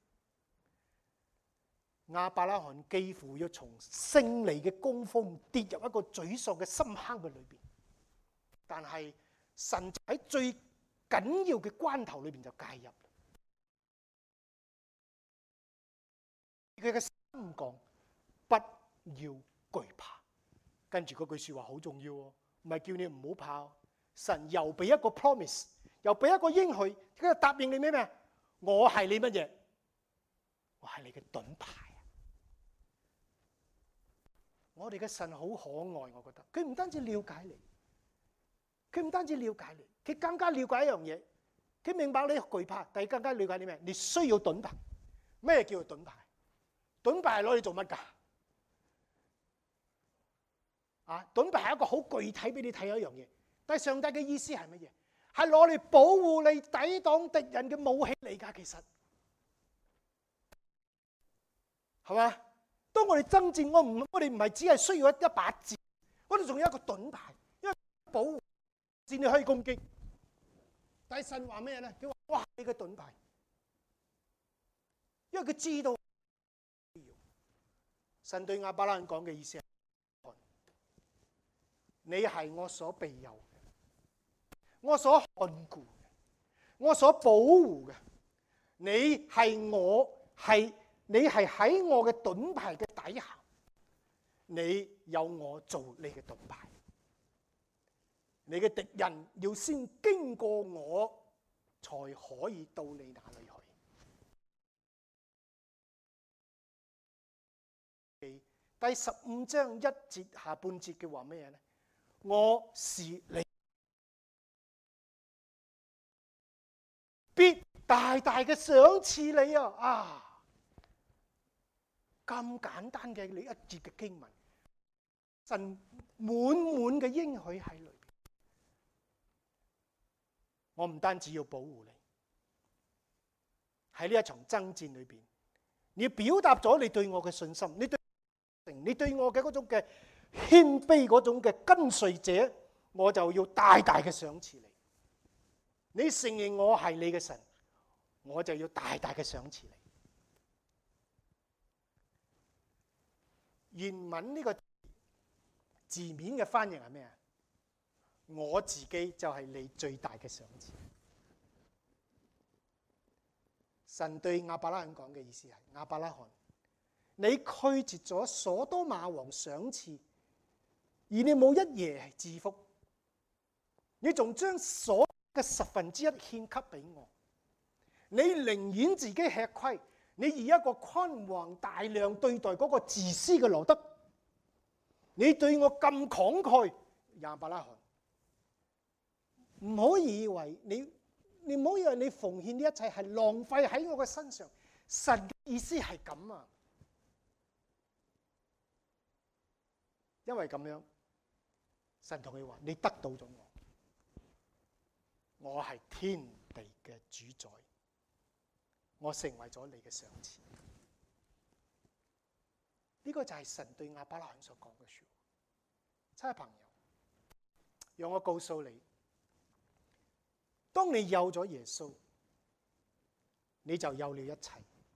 亞伯拉罕幾乎要從勝利嘅高峰跌入一個沮喪嘅深坑嘅裏邊，但係神喺最緊要嘅關頭裏邊就介入，佢嘅心講不要懼怕，跟住嗰句說話好重要喎，唔係叫你唔好怕。神又俾一個 promise， 又俾一個應許，佢答應你咩咩？我係你乜嘢？我係你嘅盾牌啊！ 我哋嘅神好可愛，我覺得佢唔單止了解你，佢唔單止了解你，佢更加了解一樣嘢，佢明白你懼怕，但係更加了解你咩？你需要盾牌。咩叫做盾牌？盾牌係攞嚟做乜㗎？啊，盾牌係一個好具體俾你睇一樣嘢，但係上帝嘅意思係乜嘢？係攞嚟保護你、抵擋敵人嘅武器嚟㗎，其實係嘛？當我哋爭戰，我唔，我哋唔係只係需要一一把劍，我哋仲有一個盾牌，因為保護戰你可以攻擊。但係神話咩咧？佢話：哇，你嘅盾牌，因為佢知道神對亞伯拉罕講嘅意思係：你係我所庇佑嘅，我所看顧嘅，我所保護嘅。你係我係。你係喺我嘅盾牌嘅底下，你有我做你嘅盾牌。你嘅敵人要先經過我，才可以到你那裏去。第十五章一節下半節嘅話咩嘢呢？我是你，必大大嘅賞賜你啊！啊！咁簡單嘅你一節嘅經文，神滿滿嘅應許喺裏邊。我唔單止要保護你，喺呢一場爭戰裏邊，你表達咗你對我嘅信心，你對你對我嘅嗰種嘅謙卑，嗰種嘅跟隨者，我就要大大嘅賞賜你。你承認我係你嘅神，我就要大大嘅賞賜你。原文呢個字面嘅翻譯係咩啊？我自己就係你最大嘅賞賜。神對亞伯拉罕講嘅意思係：亞伯拉罕，你拒絕咗所多瑪王賞賜，而你冇一夜係致福，你仲將所有嘅十分之一獻給俾我，你寧願自己吃虧。你以一個寬宏大量對待嗰個自私嘅羅得，你對我咁慷慨，亞伯拉罕，唔好以為你，你唔好以為你奉獻呢一切係浪費喺我嘅身上。神嘅意思係咁啊，因為咁樣，神同佢話：你得到咗我，我係天地嘅主宰。我成為咗你嘅賞賜，呢個就係神對亞伯拉罕所講嘅說話。親愛朋友，讓我告訴你，當你有咗耶穌，你就有了一切。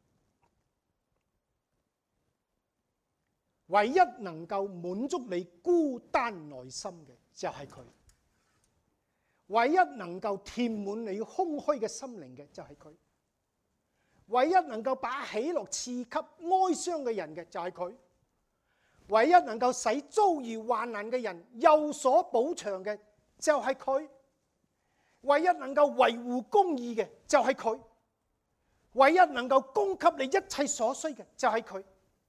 唯一能夠滿足你孤單內心嘅就係佢，唯一能夠填滿你空虛嘅心靈嘅就係佢。唯一能夠把喜樂賜給哀傷嘅人嘅就係佢，唯一能夠使遭遇患難嘅人有所補償嘅就係佢，唯一能夠維護公義嘅就係佢，唯一能夠供給你一切所需嘅就係佢。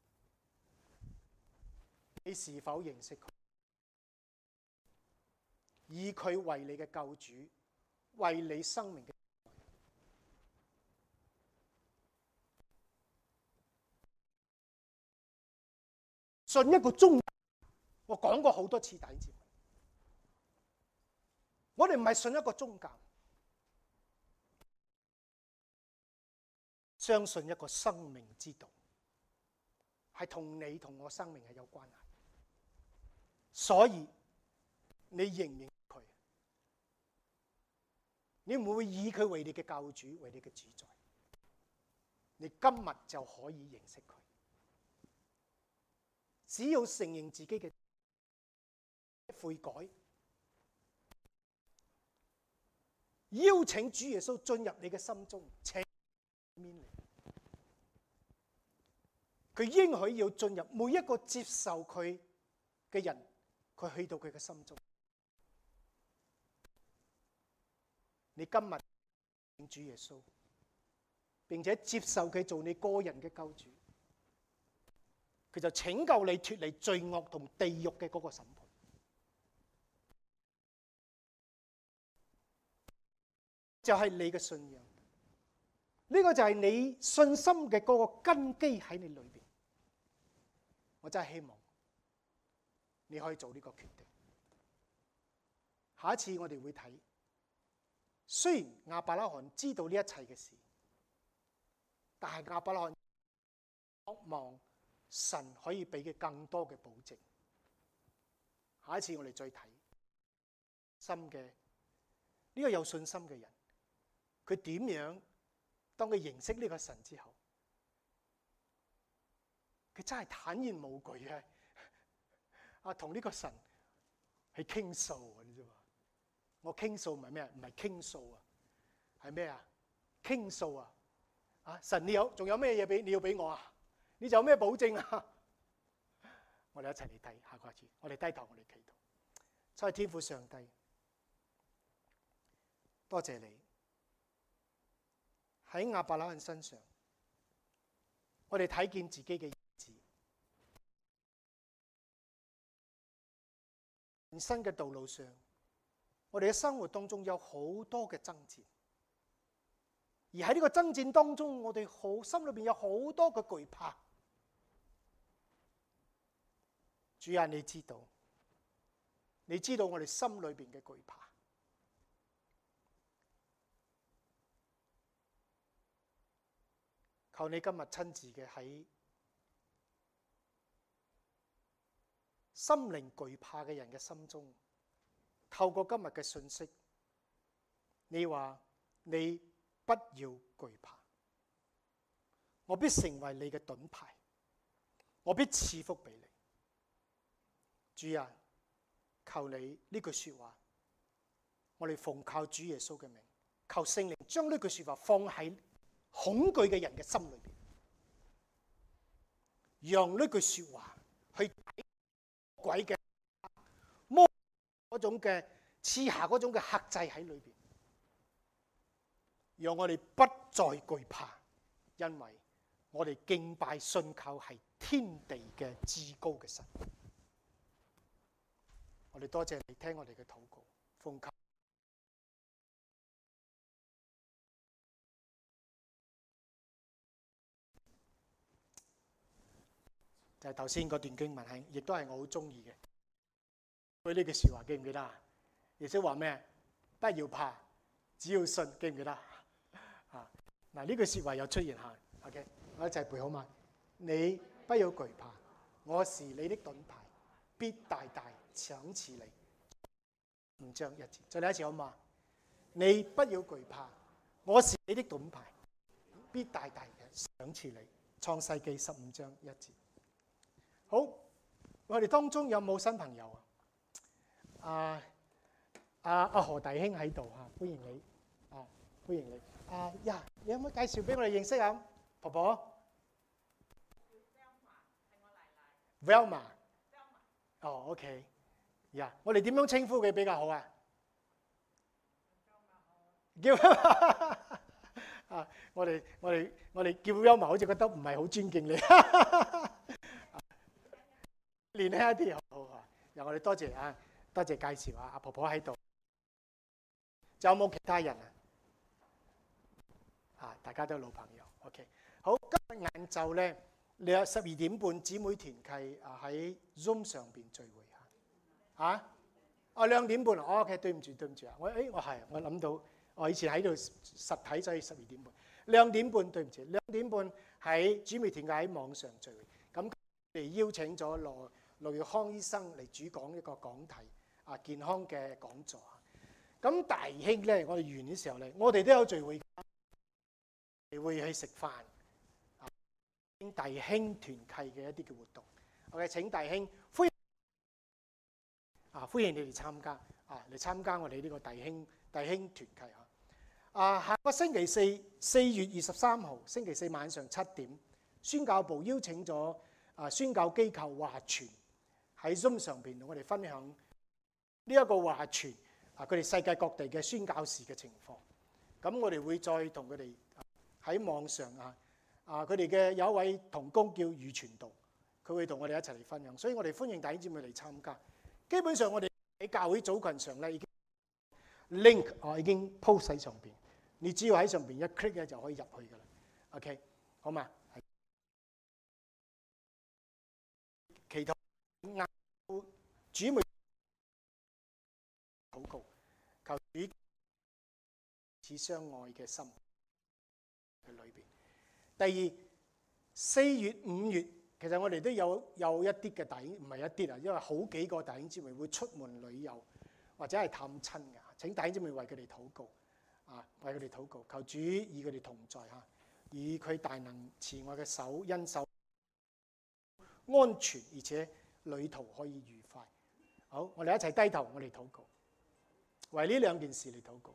你是否認識佢？以佢為你嘅救主，為你生命嘅信一個宗教，我講過好多次底節。我哋唔係信一個宗教，相信一個生命之道，係同你同我生命係有關係。所以你認唔認佢？你唔會，會以佢為你嘅救主，為你嘅主宰。你今日就可以認識佢。只要承認自己嘅悔改，邀請主耶穌進入你嘅心中，請面你。佢應許要進入每一個接受佢嘅人，佢去到佢嘅心中。你今日認主耶穌，並且接受佢做你個人嘅救主。 佢就拯救你脫離罪惡同地獄嘅嗰個審判。就係你嘅信仰，呢個就係你信心嘅嗰個根基喺你裏邊。我真係希望你可以做呢個決定。下一次我哋會睇，雖然亞伯拉罕知道呢一切嘅事，但係亞伯拉罕渴望神可以俾佢更多嘅保證。下一次我哋再睇，心嘅呢個有信心嘅人，佢點樣當佢認識呢個神之後，佢真係坦然無懼嘅啊，同呢個神係傾訴啊！你知嘛？我傾訴唔係咩啊？唔係傾訴啊，係咩啊？傾訴啊！啊，神你有仲有咩嘢俾你要俾我啊？你仲有咩保證啊？我哋一齊嚟睇下個字，我哋低頭，我哋祈禱。所以天父上帝，多謝你喺亞伯拉罕身上，我哋睇見自己嘅兒子。人生嘅道路上，我哋嘅生活當中有好多嘅爭戰，而喺呢個爭戰當中，我哋好心裏邊有好多嘅懼怕。主啊，你知道，你知道我哋心裏邊嘅懼怕。求你今日親自嘅喺心靈懼怕嘅人嘅心中，透過今日嘅信息，你話你不要懼怕，我必成為你嘅盾牌，我必賜福俾你。主啊，求你呢句說話，我哋奉靠主耶穌嘅名，求聖靈將呢句說話放喺恐懼嘅人嘅心裏邊，讓呢句說話去鬼嘅魔嗰種嘅刺下嗰種嘅克制喺裏邊，讓我哋不再懼怕，因為我哋敬拜信靠係天地嘅至高嘅神。我哋多謝你聽我哋嘅禱告，奉靠就係頭先嗰段經文係，亦都係我好中意嘅。佢呢句說話記唔記得啊？耶穌話咩？不要怕，只要信，記唔記得啊？嗱，呢句說話又出現下 ，OK， 我一齊背好嘛？你不要懼怕，我是你的盾牌，必大大賞賜你。五章一節，再嚟一次好嘛？你不要懼怕，我是你的盾牌，必大大嘅賞賜你。創世記十五章一節。好，我哋當中有冇新朋友啊？啊啊阿何弟兄喺度嚇，歡迎你啊，歡迎你啊呀！你有冇介紹俾我哋認識啊？婆婆 Velma，哦 OK， 呀，我哋點樣稱呼佢比較好啊？叫啊！我哋我哋我哋叫 Velma 好似覺得唔係好尊敬你。年輕一啲好好啊！由我哋多謝啊，多謝介紹啊，阿婆婆喺度，仲有冇其他人啊？啊，大家都係老朋友 ，OK。好，今日晏晝咧，你有十二點半姊妹團契啊喺 Zoom 上邊聚會嚇，啊？哦，兩點半，哦 OK， 對唔住對唔住啊，我誒我係我諗到，我以前喺度實體就係十二點半，兩點半對唔住，兩點半喺姊妹團契喺網上聚會，咁我哋邀請咗羅羅耀康醫生嚟主講一個講題啊，健康嘅講座。咁大興咧，我哋完嘅時候咧，我哋都有聚會，會去食飯啊，大興團契嘅一啲嘅活動。OK，請大興歡迎啊，歡迎你哋參加啊，嚟參加我哋呢個大興大興團契啊。啊，下個星期四四月二十三號星期四晚上七點，宣教部邀請咗啊宣教機構華傳喺 Zoom 上邊同我哋分享呢一個華傳啊，佢哋世界各地嘅宣教士嘅情況。咁我哋會再同佢哋喺網上啊啊，佢哋嘅有一位同工叫余傳道， 佢會同我哋一齊嚟分享，所以我哋歡迎弟兄姊妹嚟參加。基本上我哋喺教會組群上咧已經 link 我已經 post 喺上邊，你只要喺上邊一 click 咧就可以入去噶啦。OK， 好嘛？祈禱主每禱告，求主此相愛嘅心喺裏邊。第二，四月、五月，其實我哋都有有一啲嘅弟兄，唔係一啲啊，因為好幾個弟兄姊妹會出門旅遊或者係探親嘅。請弟兄姊妹為佢哋禱告，啊，為佢哋禱告，求主與佢哋同在嚇，以佢大能慈愛嘅手恩手安全，而且旅途可以愉快。好，我哋一齊低頭，我哋禱告，為呢兩件事嚟禱告。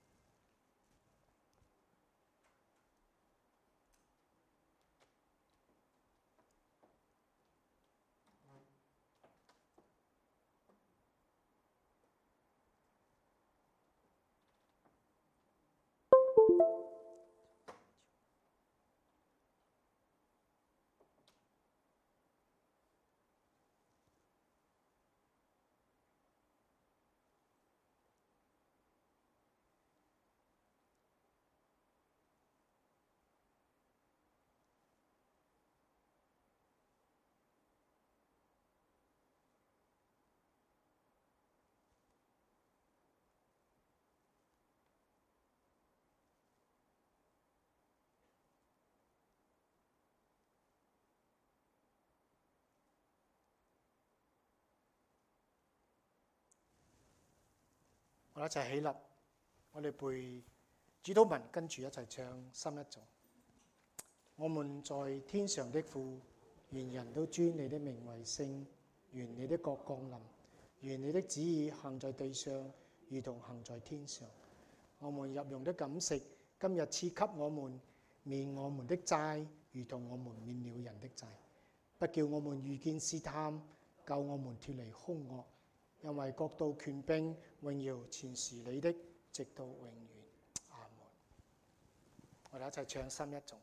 我哋一齊起立，我哋背主禱文，跟住一齊唱心一頌。我們在天上的父，願人都尊你的名為聖，願你的國降臨，願你的旨意行在地上，如同行在天上。我們日用的感食，今日賜給我們，免我們的債，如同我們免了人的債，不叫我們遇見試探，救我們脫離兇惡。因為國度、權柄、榮耀全是你的，直到永遠。阿門。我哋一齊唱心一頌。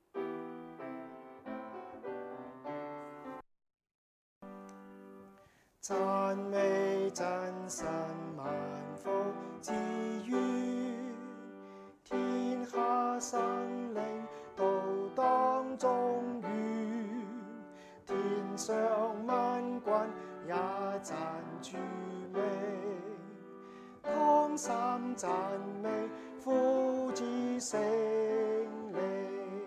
讚美真神萬福之源，天下生靈都當中願，天上萬軍也讚主名，同心讚美父子聖靈。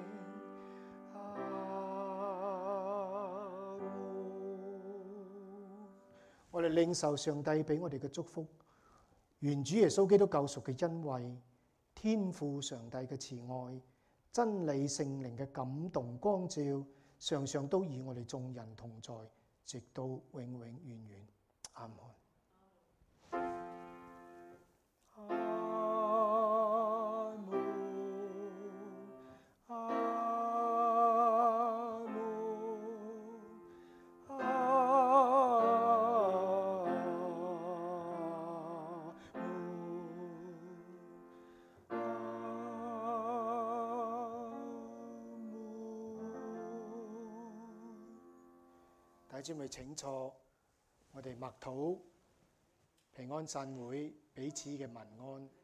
阿門。我哋領受上帝俾我哋嘅祝福，願主耶穌基督救贖嘅恩惠，天父上帝嘅慈愛，真理聖靈嘅感動光照，常常都與我哋眾人同在，直到永永遠遠。阿門。阿門。阿門。阿弟兄姊妹請坐，我哋默禱平安散會，彼此嘅問安。